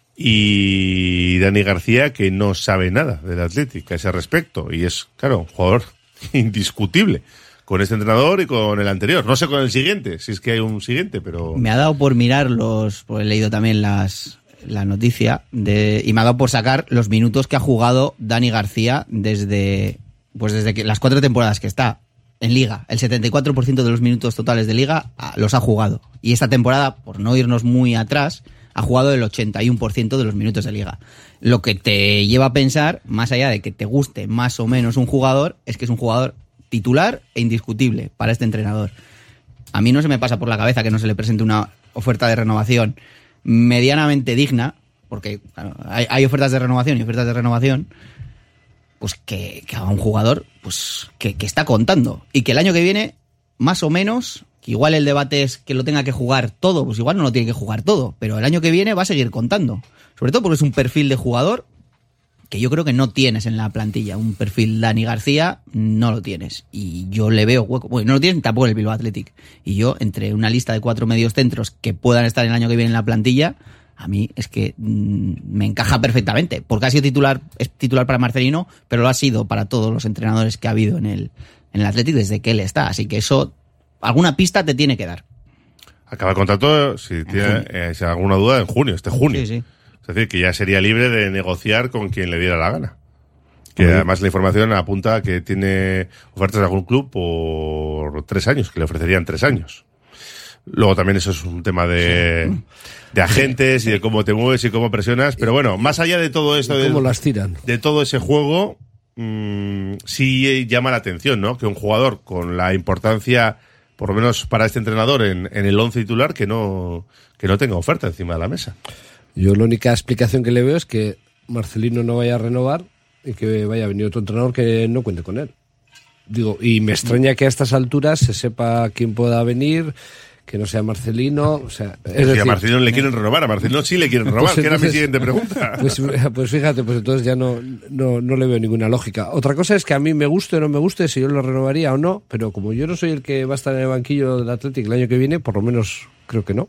y Dani García que no sabe nada del Athletic a ese respecto, y es, claro, un jugador indiscutible con este entrenador y con el anterior. No sé con el siguiente, si es que hay un siguiente, pero... Me ha dado por mirarlos, pues he leído también la noticia, y me ha dado por sacar los minutos que ha jugado Dani García desde que las 4 temporadas que está en Liga. El 74% de los minutos totales de Liga los ha jugado. Y esta temporada, por no irnos muy atrás, ha jugado el 81% de los minutos de Liga. Lo que te lleva a pensar, más allá de que te guste más o menos un jugador, es que es un jugador titular e indiscutible para este entrenador. A mí no se me pasa por la cabeza que no se le presente una oferta de renovación medianamente digna, porque claro, hay ofertas de renovación y ofertas de renovación, pues que haga un jugador pues que está contando. Y que el año que viene, más o menos, que igual el debate es que lo tenga que jugar todo, pues igual no lo tiene que jugar todo, pero el año que viene va a seguir contando. Sobre todo porque es un perfil de jugador que yo creo que no tienes en la plantilla. Un perfil Dani García no lo tienes. Y yo le veo hueco. Bueno, no lo tienes tampoco el Bilbao Athletic. Y yo, entre una lista de 4 mediocentros que puedan estar el año que viene en la plantilla, a mí es que me encaja perfectamente. Porque ha sido es titular para Marcelino, pero lo ha sido para todos los entrenadores que ha habido en el Athletic desde que él está. Así que eso, alguna pista te tiene que dar. Acaba el contrato, si tiene alguna duda, en junio, este junio. Sí. Es decir, que ya sería libre de negociar con quien le diera la gana. Que además la información apunta a que tiene ofertas de algún club por 3 años, que le ofrecerían 3 años. Luego también eso es un tema de agentes y de cómo te mueves y cómo presionas. Pero bueno, más allá de todo esto, ¿cómo las tiran? De todo ese juego, sí llama la atención, ¿no? Que un jugador con la importancia, por lo menos para este entrenador, en el 11 titular, que no tenga oferta encima de la mesa. Yo la única explicación que le veo es que Marcelino no vaya a renovar y que vaya a venir otro entrenador que no cuente con él. Digo, y me extraña que a estas alturas se sepa quién pueda venir, que no sea Marcelino. O sea, es decir, a Marcelino le quieren renovar, a Marcelino sí le quieren renovar, pues que era mi siguiente pregunta. Pues fíjate, pues entonces ya no le veo ninguna lógica. Otra cosa es que a mí me guste o no me guste, si yo lo renovaría o no, pero como yo no soy el que va a estar en el banquillo del Athletic el año que viene, por lo menos creo que no.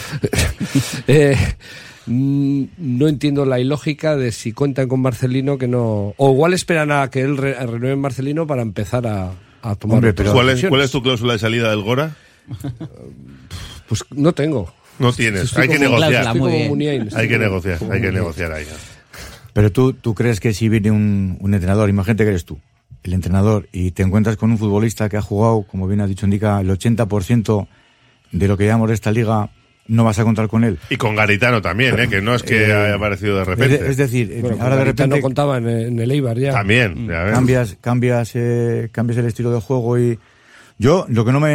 No entiendo la ilógica de si cuentan con Marcelino que no, o igual esperan a que él renueve Marcelino para empezar a tomar. Hombre, pero ¿cuál es tu cláusula de salida del Gora? Pues no tengo. No tienes, hay que negociar. Hay que negociar ahí. Pero tú crees que si viene un entrenador, imagínate que eres tú, el entrenador, y te encuentras con un futbolista que ha jugado, como bien ha dicho Indica, el 80% de lo que llamamos de esta liga, no vas a contar con él. Y con Garitano también, que no es que haya aparecido de repente. Es decir, bueno, ahora de repente... no contaba en el Eibar ya. También, ya ves. Cambias el estilo de juego y... Yo lo que no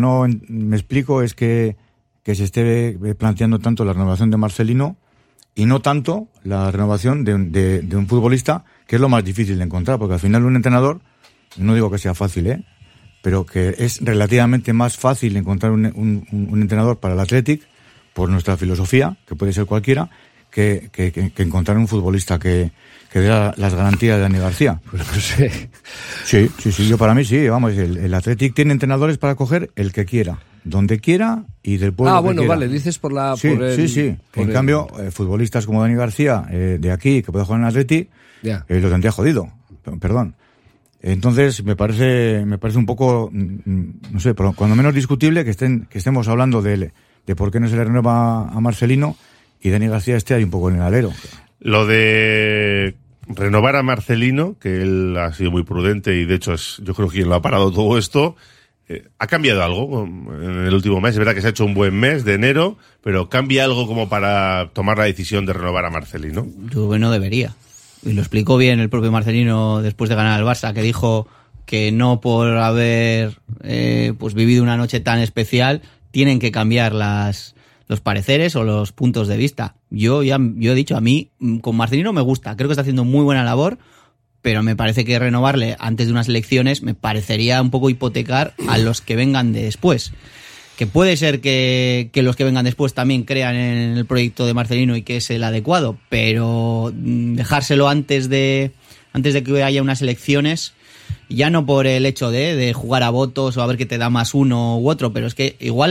me explico es que se esté planteando tanto la renovación de Marcelino y no tanto la renovación de un futbolista, que es lo más difícil de encontrar, porque al final un entrenador, no digo que sea fácil, pero que es relativamente más fácil encontrar un entrenador para el Athletic, por nuestra filosofía, que puede ser cualquiera, que encontrar un futbolista que dé las garantías de Dani García. Pues no sé. Sí, yo para mí sí, vamos, el Athletic tiene entrenadores para coger el que quiera, donde quiera y del pueblo que quiera. Vale, dices por la... Sí. En cambio, futbolistas como Dani García, de aquí, que puede jugar en el Athletic, lo tendría jodido, perdón. Entonces, me parece un poco, no sé, pero cuando menos discutible que estemos hablando de por qué no se le renueva a Marcelino y Dani García esté ahí un poco en el alero. Lo de renovar a Marcelino, que él ha sido muy prudente y de hecho es, yo creo que quien lo ha parado todo esto, ¿ha cambiado algo en el último mes? Es verdad que se ha hecho un buen mes de enero, pero ¿cambia algo como para tomar la decisión de renovar a Marcelino? Yo creo que no debería. Y lo explicó bien el propio Marcelino después de ganar al Barça, que dijo que no por haber vivido una noche tan especial tienen que cambiar los pareceres o los puntos de vista. Yo he dicho, a mí con Marcelino me gusta, creo que está haciendo muy buena labor, pero me parece que renovarle antes de unas elecciones me parecería un poco hipotecar a los que vengan después. Que puede ser que los que vengan después también crean en el proyecto de Marcelino y que es el adecuado, pero dejárselo antes de que haya unas elecciones, ya no por el hecho de jugar a votos o a ver qué te da más uno u otro, pero es que igual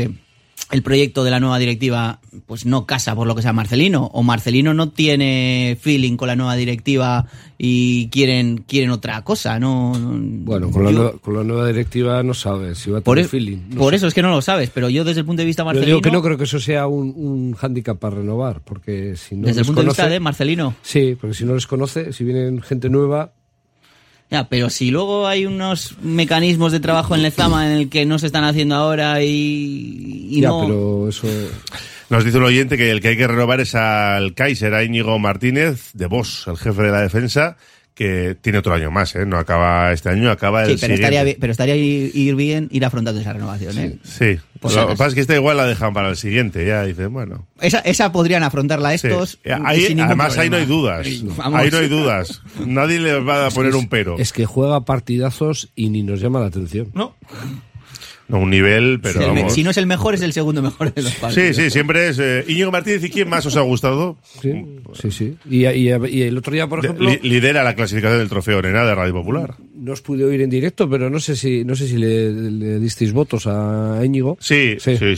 el proyecto de la nueva directiva pues no casa por lo que sea Marcelino, o Marcelino no tiene feeling con la nueva directiva y quieren otra cosa, ¿no? Bueno, con la nueva directiva no sabes si va a tener feeling. Por eso es que no lo sabes, pero yo desde el punto de vista Marcelino... Yo digo que no creo que eso sea un hándicap para renovar, porque si no... Desde el punto de vista de Marcelino. Sí, porque si no les conoce, si vienen gente nueva... Ya, pero si luego hay unos mecanismos de trabajo en Lezama en el que no se están haciendo ahora y ya, no... pero eso... Nos dice un oyente que el que hay que renovar es al Kaiser, a Íñigo Martínez, de Bosch, el jefe de la defensa, que tiene otro año más, no acaba este año, acaba el siguiente. Pero estaría bien ir afrontando esa renovación, Sí. Pues lo que pasa es que esta igual la dejan para el siguiente, ya dicen, bueno. Esa podrían afrontarla estos. Sí. Además, ahí no hay dudas. Ahí no hay dudas. Nadie le va a poner un pero. Es que juega partidazos y ni nos llama la atención. No. No, un nivel, pero si no es el mejor, es el segundo mejor de los partidos. Sí, siempre es Íñigo Martínez. ¿Y quién más os ha gustado? Sí. Y el otro día, por ejemplo... Lidera la clasificación del Trofeo Nena de Radio Popular. No os pude oír en directo, pero no sé si le disteis votos a Íñigo. Sí.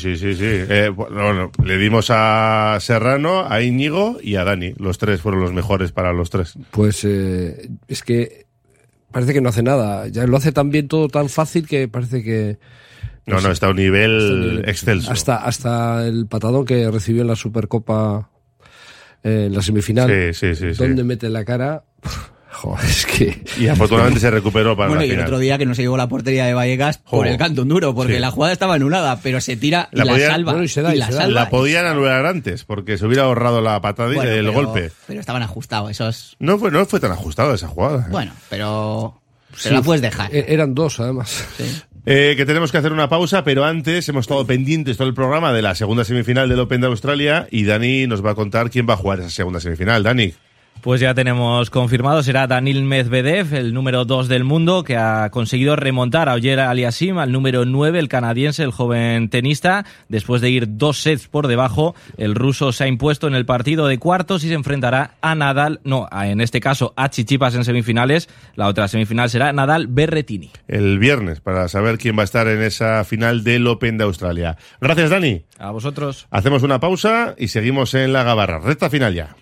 Bueno, le dimos a Serrano, a Íñigo y a Dani. Los tres fueron los mejores para los tres. Pues es que parece que no hace nada. Ya lo hace tan bien, todo tan fácil, que parece que... No, está a un nivel excelso. Hasta el patadón que recibió en la Supercopa en la semifinal. Sí. Donde mete la cara... Joder, es que... Y afortunadamente se recuperó para la Bueno, y el final. otro día que no se llevó la portería de Vallecas por el canto duro, porque Sí. la jugada estaba anulada, pero se tira y La la podían- salva. bueno, y se da, y se da. salva. La podían anular antes, porque se hubiera ahorrado la patada y Bueno, el pero- golpe. Pero estaban ajustados, esos... No fue tan ajustado esa jugada. Bueno, pero... Sí, la puedes dejar. Eran dos, además. Sí. Que tenemos que hacer una pausa, pero antes hemos estado pendientes todo el programa de la segunda semifinal del Open de Australia y Dani nos va a contar quién va a jugar esa segunda semifinal. Dani. Pues ya tenemos confirmado, será Daniil Medvedev, el número 2 del mundo, que ha conseguido remontar a Ogier Aliassime, al número 9, el canadiense, el joven tenista. Después de ir 2 sets por debajo, el ruso se ha impuesto en el partido de cuartos y se enfrentará a Nadal, en este caso a Tsitsipas en semifinales. La otra semifinal será Nadal-Berrettini. El viernes, para saber quién va a estar en esa final del Open de Australia. Gracias, Dani. A vosotros. Hacemos una pausa y seguimos en la Gabarra. Recta final ya.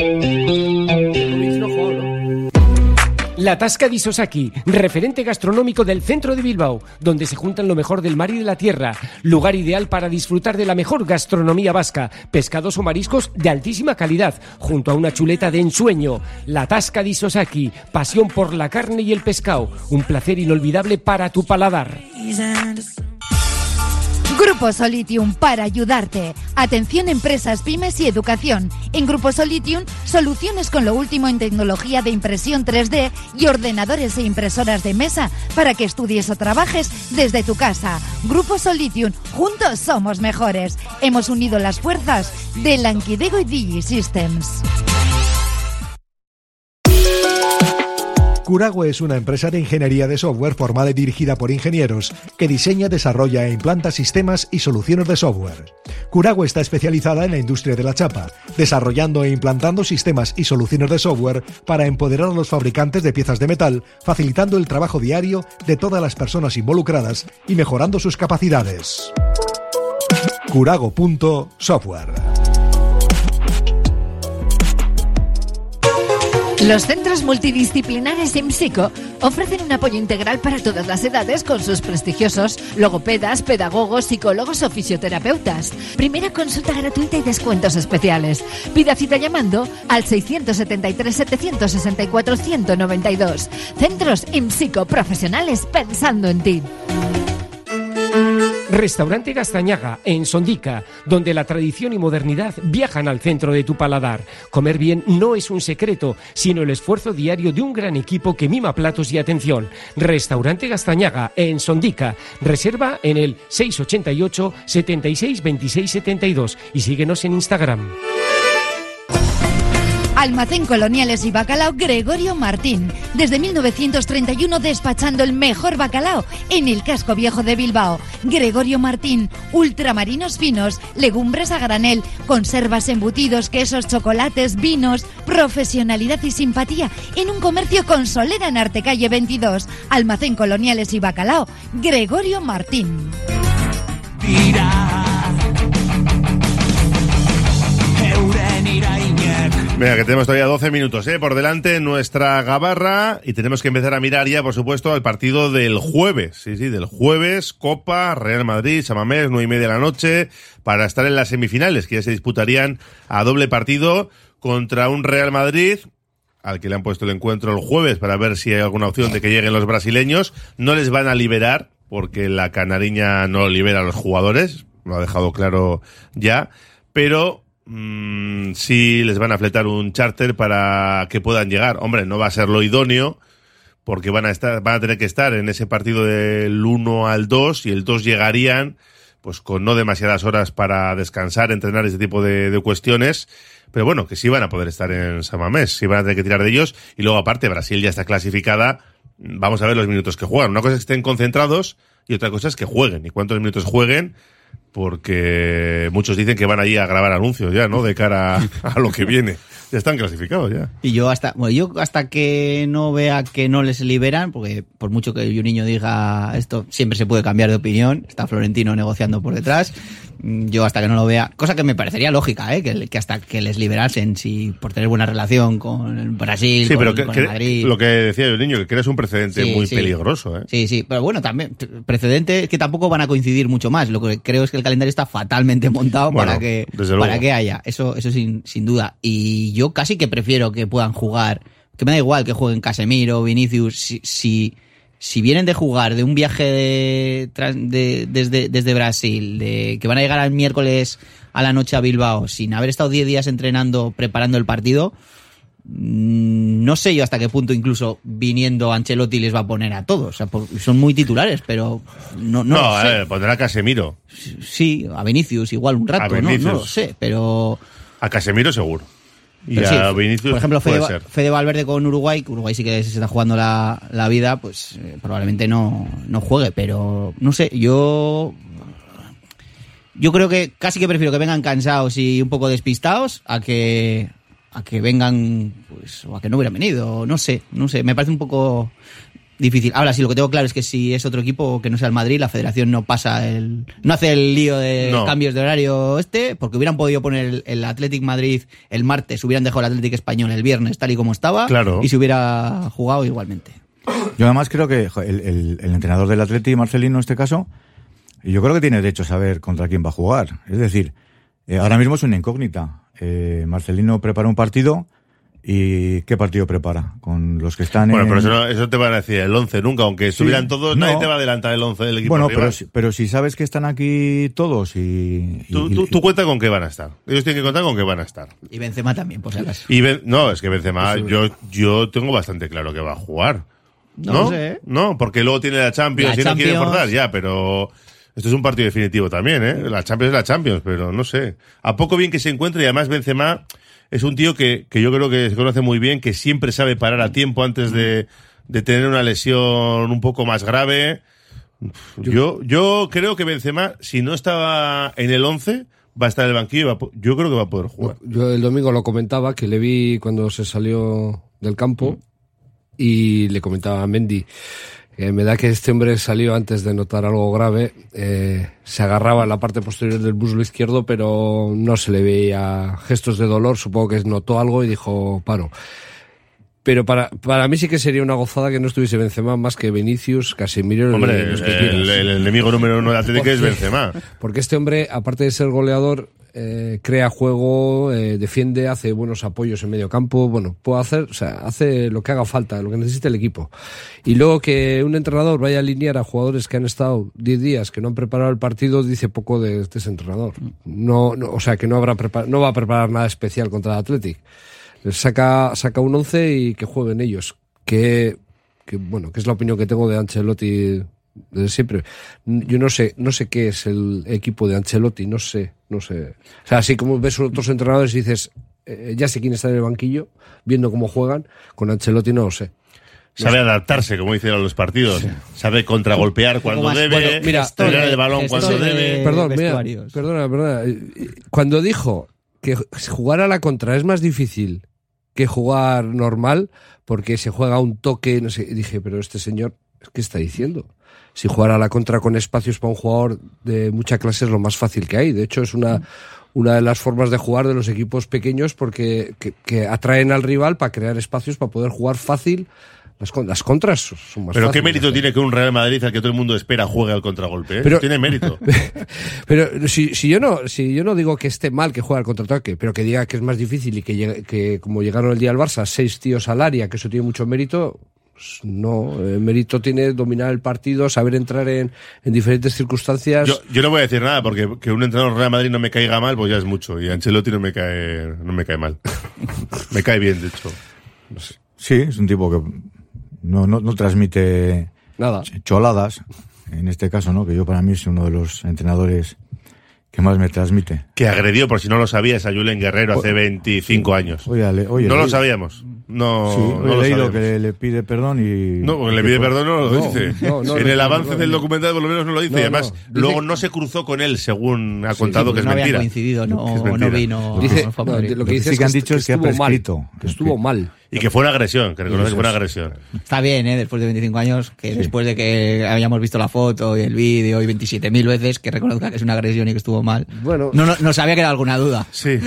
La Tasca di Sosaki, referente gastronómico del centro de Bilbao, donde se juntan lo mejor del mar y de la tierra. Lugar ideal para disfrutar de la mejor gastronomía vasca, pescados o mariscos de altísima calidad, junto a una chuleta de ensueño. La Tasca di Sosaki, pasión por la carne y el pescado, un placer inolvidable para tu paladar. Grupo Solitium para ayudarte. Atención empresas, pymes y educación. En Grupo Solitium, soluciones con lo último en tecnología de impresión 3D y ordenadores e impresoras de mesa para que estudies o trabajes desde tu casa. Grupo Solitium, juntos somos mejores. Hemos unido las fuerzas de Lankidego y DigiSystems. Curago es una empresa de ingeniería de software formada y dirigida por ingenieros que diseña, desarrolla e implanta sistemas y soluciones de software. Curago está especializada en la industria de la chapa, desarrollando e implantando sistemas y soluciones de software para empoderar a los fabricantes de piezas de metal, facilitando el trabajo diario de todas las personas involucradas y mejorando sus capacidades. Curago.software. Los centros multidisciplinares IMSICO ofrecen un apoyo integral para todas las edades con sus prestigiosos logopedas, pedagogos, psicólogos o fisioterapeutas. Primera consulta gratuita y descuentos especiales. Pida cita llamando al 673-764-192. Centros IMSICO, profesionales pensando en ti. Restaurante Gastañaga, en Sondica, donde la tradición y modernidad viajan al centro de tu paladar. Comer bien no es un secreto, sino el esfuerzo diario de un gran equipo que mima platos y atención. Restaurante Gastañaga, en Sondica. Reserva en el 688 76 26 72 y síguenos en Instagram. Almacén Coloniales y Bacalao Gregorio Martín. Desde 1931 despachando el mejor bacalao en el casco viejo de Bilbao. Gregorio Martín, ultramarinos finos, legumbres a granel, conservas, embutidos, quesos, chocolates, vinos, profesionalidad y simpatía en un comercio con solera en Artecalle 22. Almacén Coloniales y Bacalao Gregorio Martín. Venga, que tenemos todavía 12 minutos por delante en nuestra Gabarra y tenemos que empezar a mirar ya, por supuesto, al partido del jueves. Sí, del jueves, Copa, Real Madrid, San Mamés, 9:30 de la noche, para estar en las semifinales, que ya se disputarían a doble partido contra un Real Madrid al que le han puesto el encuentro el jueves para ver si hay alguna opción de que lleguen los brasileños. No les van a liberar, porque la canariña no libera a los jugadores, lo ha dejado claro ya, pero sí les van a fletar un charter para que puedan llegar. Hombre, no va a ser lo idóneo, porque van a tener que estar en ese partido del 1 al 2 y el 2 llegarían pues con no demasiadas horas para descansar, entrenar, ese tipo de cuestiones. Pero bueno, que sí van a poder estar en San Mamés, sí van a tener que tirar de ellos. Y luego, aparte, Brasil ya está clasificada. Vamos a ver los minutos que juegan. Una cosa es que estén concentrados y otra cosa es que jueguen. ¿Y cuántos minutos jueguen? Porque muchos dicen que van allí a grabar anuncios ya, ¿no? De cara a lo que viene. Ya están clasificados ya. Y yo hasta que no vea que no les liberan, porque por mucho que un niño diga esto, siempre se puede cambiar de opinión. Está Florentino negociando por detrás. Yo hasta que no lo vea, cosa que me parecería lógica, que hasta que les liberasen, si por tener buena relación con Brasil, sí, pero con Madrid. Lo que decía el niño, que creas un precedente muy peligroso, Sí, pero bueno, también precedentes que tampoco van a coincidir mucho más. Lo que creo es que el calendario está fatalmente montado para que haya. Eso sin duda. Y yo casi que prefiero que puedan jugar que me da igual que jueguen Casemiro, Vinicius, si vienen de jugar de un viaje desde Brasil, de que van a llegar el miércoles a la noche a Bilbao, sin haber estado 10 días entrenando, preparando el partido, no sé yo hasta qué punto incluso viniendo Ancelotti les va a poner a todos. O sea, son muy titulares, pero no a sé. ver, pondrá a Casemiro. Sí, a Vinicius igual un rato, no lo sé, pero... A Casemiro seguro. Y pero a sí, Vinicius por ejemplo, puede ser. Fede Valverde con Uruguay, que Uruguay sí que se está jugando la vida, pues probablemente no juegue, pero no sé, yo creo que casi que prefiero que vengan cansados y un poco despistados a que vengan, pues, o a que no hubieran venido, no sé, me parece un poco difícil. Ahora sí, lo que tengo claro es que si es otro equipo que no sea el Madrid, la Federación no hace el lío de cambios de horario porque hubieran podido poner el Athletic Madrid el martes, hubieran dejado el Athletic Español el viernes tal y como estaba, claro, y se hubiera jugado igualmente. Yo además creo que el entrenador del Athletic, Marcelino en este caso, yo creo que tiene derecho a saber contra quién va a jugar. Es decir, ahora mismo es una incógnita. Marcelino prepara un partido. ¿Y qué partido prepara? Con los que están pero eso te van a decir el 11 nunca, aunque estuvieran todos, nadie te va a adelantar el 11 del equipo. Bueno, pero si sabes que están aquí todos Tú cuenta con que van a estar. Ellos tienen que contar con que van a estar. Y Benzema también, por si acaso. No, es que Benzema, yo tengo bastante claro que va a jugar. ¿No? Sé. No, porque luego tiene la Champions y no quiere forzar, ya, pero... Esto es un partido definitivo también, ¿eh? La Champions es la Champions, pero no sé. A poco bien que se encuentre, y además Benzema es un tío que yo creo que se conoce muy bien, que siempre sabe parar a tiempo antes de tener una lesión un poco más grave. Yo creo que Benzema, si no estaba en el 11, va a estar en el banquillo y yo creo que va a poder jugar. Yo el domingo lo comentaba, que le vi cuando se salió del campo y le comentaba a Mendy. Me da que este hombre salió antes de notar algo grave, se agarraba en la parte posterior del muslo izquierdo, pero no se le veía gestos de dolor, supongo que notó algo y dijo paro. Pero para mí sí que sería una gozada que no estuviese Benzema más que Vinicius, Casemiro... Hombre, el enemigo número uno del Atlético es Benzema. Porque este hombre, aparte de ser goleador, crea juego, defiende, hace buenos apoyos en medio campo, hace lo que haga falta, lo que necesite el equipo. Y luego que un entrenador vaya a alinear a jugadores que han estado 10 días, que no han preparado el partido, dice poco de ese entrenador. O sea, que no va a preparar nada especial contra el Athletic. Saca un 11 y que jueguen ellos. Que es la opinión que tengo de Ancelotti desde siempre. Yo no sé qué es el equipo de Ancelotti, no sé. O sea, así como ves otros entrenadores y dices, ya sé quién está en el banquillo, viendo cómo juegan, con Ancelotti no lo sé. Sabe adaptarse, como dicen los partidos. Sí. Sabe contragolpear cuando debe, tirar el balón cuando debe. Perdona. Cuando dijo que jugar a la contra es más difícil que jugar normal, porque se juega un toque, no sé, dije, pero este señor, ¿qué está diciendo? Si jugar a la contra con espacios para un jugador de mucha clase es lo más fácil que hay. De hecho, es una de las formas de jugar de los equipos pequeños, porque que atraen al rival para crear espacios para poder jugar fácil. Las contras son más Pero fáciles. ¿qué mérito tiene que un Real Madrid al que todo el mundo espera juegue al contragolpe? Pero tiene mérito. Pero si yo no digo que esté mal que juegue al contraataque, pero que diga que es más difícil y que como llegaron el día al Barça, 6 tíos al área, que eso tiene mucho mérito, pues no. El mérito tiene dominar el partido, saber entrar en diferentes circunstancias. Yo no voy a decir nada, porque que un entrenador Real Madrid no me caiga mal, pues ya es mucho. Y Ancelotti no me cae mal. Me cae bien, de hecho. No sé. Sí, es un tipo que no transmite nada, choladas, en este caso, ¿no? Que yo para mí es uno de los entrenadores que más me transmite. Que agredió, por si no lo sabías, a Julen Guerrero hace 25 años. Oye, no lo sabíamos. No he leído que le pide perdón y... No, porque le pide perdón no lo dice. En el avance del documental por lo menos no lo dice. Y además, luego no se cruzó con él, según ha contado, que es mentira. No había coincidido, no vino. Lo que dice sí que han dicho es que ha prescrito. Que estuvo mal. Y que fue una agresión, que reconoce que fue una agresión. Está bien, después de 25 años, que después de que hayamos visto la foto y el vídeo y 27.000 veces, que reconozca que es una agresión y que estuvo mal. Bueno, no sabía que era alguna duda. Sí.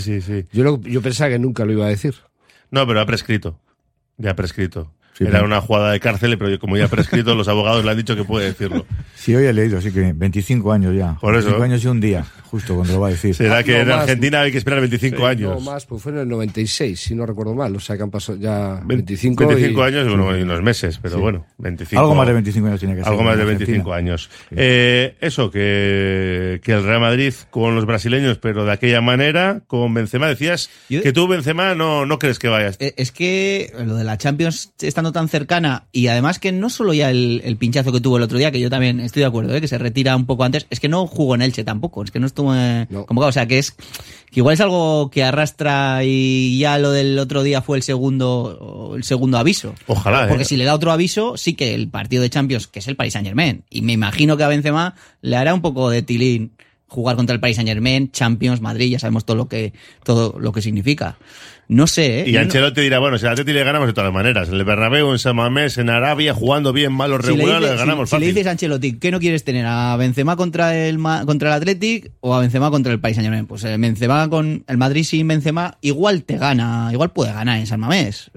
Yo pensaba que nunca lo iba a decir. No, pero ha prescrito. Ya ha prescrito. Sí, era una jugada de cárcel, pero como ya ha prescrito, los abogados le han dicho que puede decirlo. Sí, hoy he leído, así que 25 años ya. Por eso. 25 años y un día. justo cuando lo va a decir. Será que No, en más. Argentina hay que esperar 25 años. No más, pues fue en el 96, si no recuerdo mal. O sea que han pasado ya 25 años y unos meses, pero bueno, 25. Algo más de 25 años tiene que ser. Algo más de en 25 Argentina. años. Eso, que el Real Madrid con los brasileños, pero de aquella manera, con Benzema, decías que tú, Benzema, no crees que vayas. Es que lo de la Champions estando tan cercana y además que no solo ya el pinchazo que tuvo el otro día, que yo también estoy de acuerdo, que se retira un poco antes, es que no jugó en Elche tampoco, es que no estuvo convocado, o sea que igual es algo que arrastra y ya lo del otro día fue el segundo aviso. Ojalá, porque si le da otro aviso, sí que el partido de Champions, que es el Paris Saint-Germain, y me imagino que a Benzema le hará un poco de tilín jugar contra el Paris Saint-Germain, Champions, Madrid, ya sabemos todo lo que significa. No sé, Y Ancelotti dirá, bueno, si al Atleti le ganamos de todas maneras, en el Bernabéu, en San Mamés, en Arabia, jugando bien, malos, regulares, le ganamos si fácil. le dices a Ancelotti, ¿qué no quieres tener? ¿A Benzema contra el Athletic o a Benzema contra el Paris Saint-Germain? Pues Benzema con el Madrid sin Benzema igual te gana, igual puede ganar en San Mamés.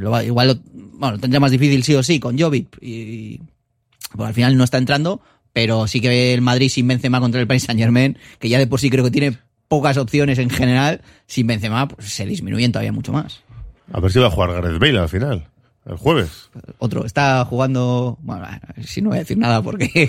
Lo tendría más difícil sí o sí con Jovic y pues al final no está entrando, pero sí que el Madrid sin Benzema contra el Paris Saint-Germain, que ya de por sí creo que tiene pocas opciones en general, sin Benzema pues se disminuyen todavía mucho más. A ver si va a jugar Gareth Bale al final, el jueves. Otro, está jugando... Bueno, si no voy a decir nada porque...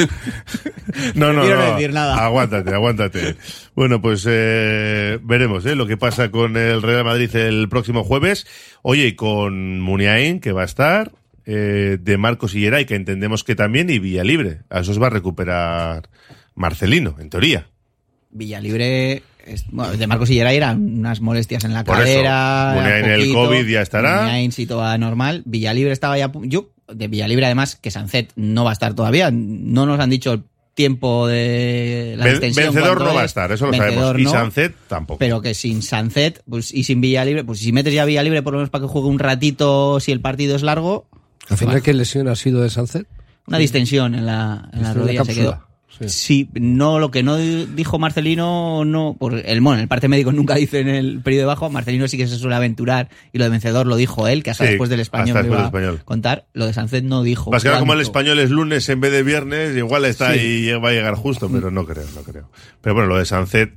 No decir nada. Aguántate. Bueno, pues veremos lo que pasa con el Real Madrid el próximo jueves. Oye, y con Muniain, que va a estar, de Marcos y Geray, que entendemos que también, y Villalibre. A esos va a recuperar Marcelino, en teoría. Villalibre, de Marcos y Geray eran unas molestias en la Por cadera. eso, Muniain el COVID ya estará. Muniain sí todo va normal. Villalibre estaba ya... De Villalibre además, que Sancet no va a estar todavía. No nos han dicho el tiempo de la extensión. Vencedor no va a estar, eso lo sabemos. Y Sancet tampoco. Pero que sin Sancet pues, y sin Villalibre, pues si metes ya Villalibre por lo menos para que juegue un ratito si el partido es largo... ¿Al final qué lesión ha sido de Sancet? Una distensión en la rodilla se quedó. Sí, no, lo que no dijo Marcelino, no, por el parte médico nunca dice en el periodo de bajo. Marcelino sí que se suele aventurar y lo de Vencedor lo dijo él, que hasta después del Español lo iba a contar. Lo de Sancet no dijo. Más que como el Español es lunes en vez de viernes, igual está ahí y va a llegar justo, pero no creo. Pero bueno, lo de Sancet...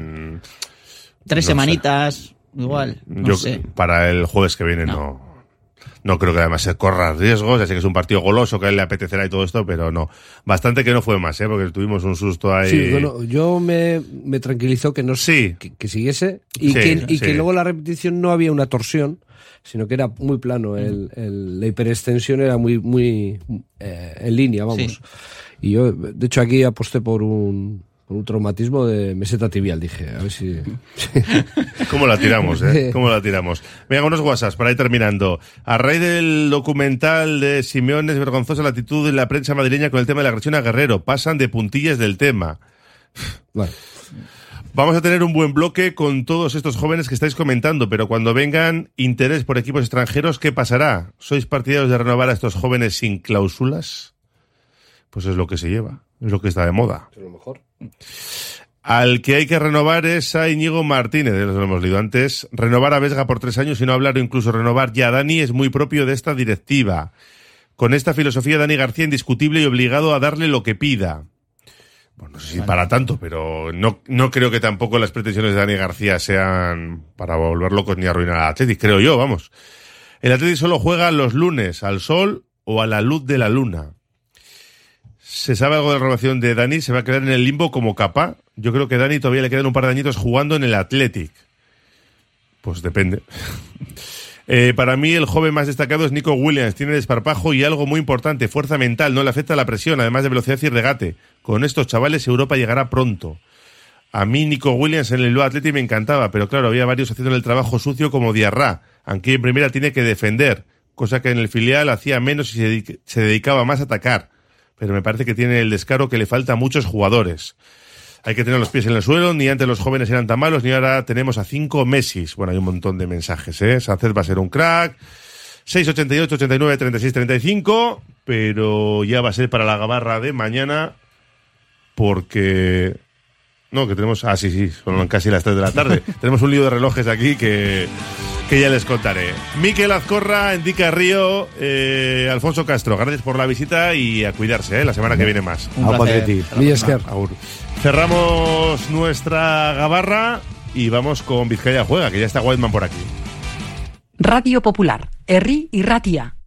3 semanitas, igual, no sé. Para el jueves que viene no creo que además se corra riesgos, ya sé que es un partido goloso, que a él le apetecerá y todo esto, pero no. Bastante que no fue más, porque tuvimos un susto ahí. Sí, bueno, yo me tranquilizó que no que siguiese y que luego la repetición no había una torsión, sino que era muy plano, la hiperextensión era muy en línea, vamos. Sí. Y yo, de hecho, aquí aposté por un traumatismo de meseta tibial, dije, a ver si... ¿Cómo la tiramos, ¿Cómo la tiramos? Venga, unos WhatsApps para ir terminando. A raíz del documental de Simeone, es vergonzosa la actitud de la prensa madrileña con el tema de la agresión a Guerrero. Pasan de puntillas del tema. Vale. Vamos a tener un buen bloque con todos estos jóvenes que estáis comentando, pero cuando vengan interés por equipos extranjeros, ¿qué pasará? ¿Sois partidarios de renovar a estos jóvenes sin cláusulas? Pues es lo que se lleva, es lo que está de moda. Es lo mejor. Al que hay que renovar es a Íñigo Martínez, lo hemos leído antes. Renovar a Vesga por 3 años y no hablar o incluso renovar ya a Dani es muy propio de esta directiva. Con esta filosofía, Dani García indiscutible y obligado a darle lo que pida. Bueno, no sé si para tanto, pero no creo que tampoco las pretensiones de Dani García sean para volver locos ni arruinar al Athletic, creo yo, vamos. El Athletic solo juega los lunes, al sol o a la luz de la luna. ¿Se sabe algo de la renovación de Dani? ¿Se va a quedar en el limbo como capa? Yo creo que Dani todavía le quedan un par de añitos jugando en el Athletic. Pues depende. Para mí el joven más destacado es Nico Williams. Tiene desparpajo y algo muy importante, fuerza mental. No le afecta la presión, además de velocidad y regate. Con estos chavales Europa llegará pronto. A mí Nico Williams en el Bilbao Athletic me encantaba, pero claro, había varios haciendo el trabajo sucio como Diarra. Aunque en primera tiene que defender, cosa que en el filial hacía menos y se dedicaba más a atacar. Pero me parece que tiene el descaro que le falta a muchos jugadores. Hay que tener los pies en el suelo, ni antes los jóvenes eran tan malos, ni ahora tenemos a 5 Messis. Bueno, hay un montón de mensajes, Sánchez va a ser un crack. 688, 89, 36, 35, pero ya va a ser para la gabarra de mañana, porque... No, que tenemos... sí, son casi las 3 de la tarde. Tenemos un lío de relojes aquí que ya les contaré. Miquel Azcorra, Endica Río, Alfonso Castro, gracias por la visita y a cuidarse, la semana que viene más. Un placer. Agur. Cerramos nuestra gabarra y vamos con Vizcaya Juega, que ya está Whiteman por aquí. Radio Popular, Herri y Ratia.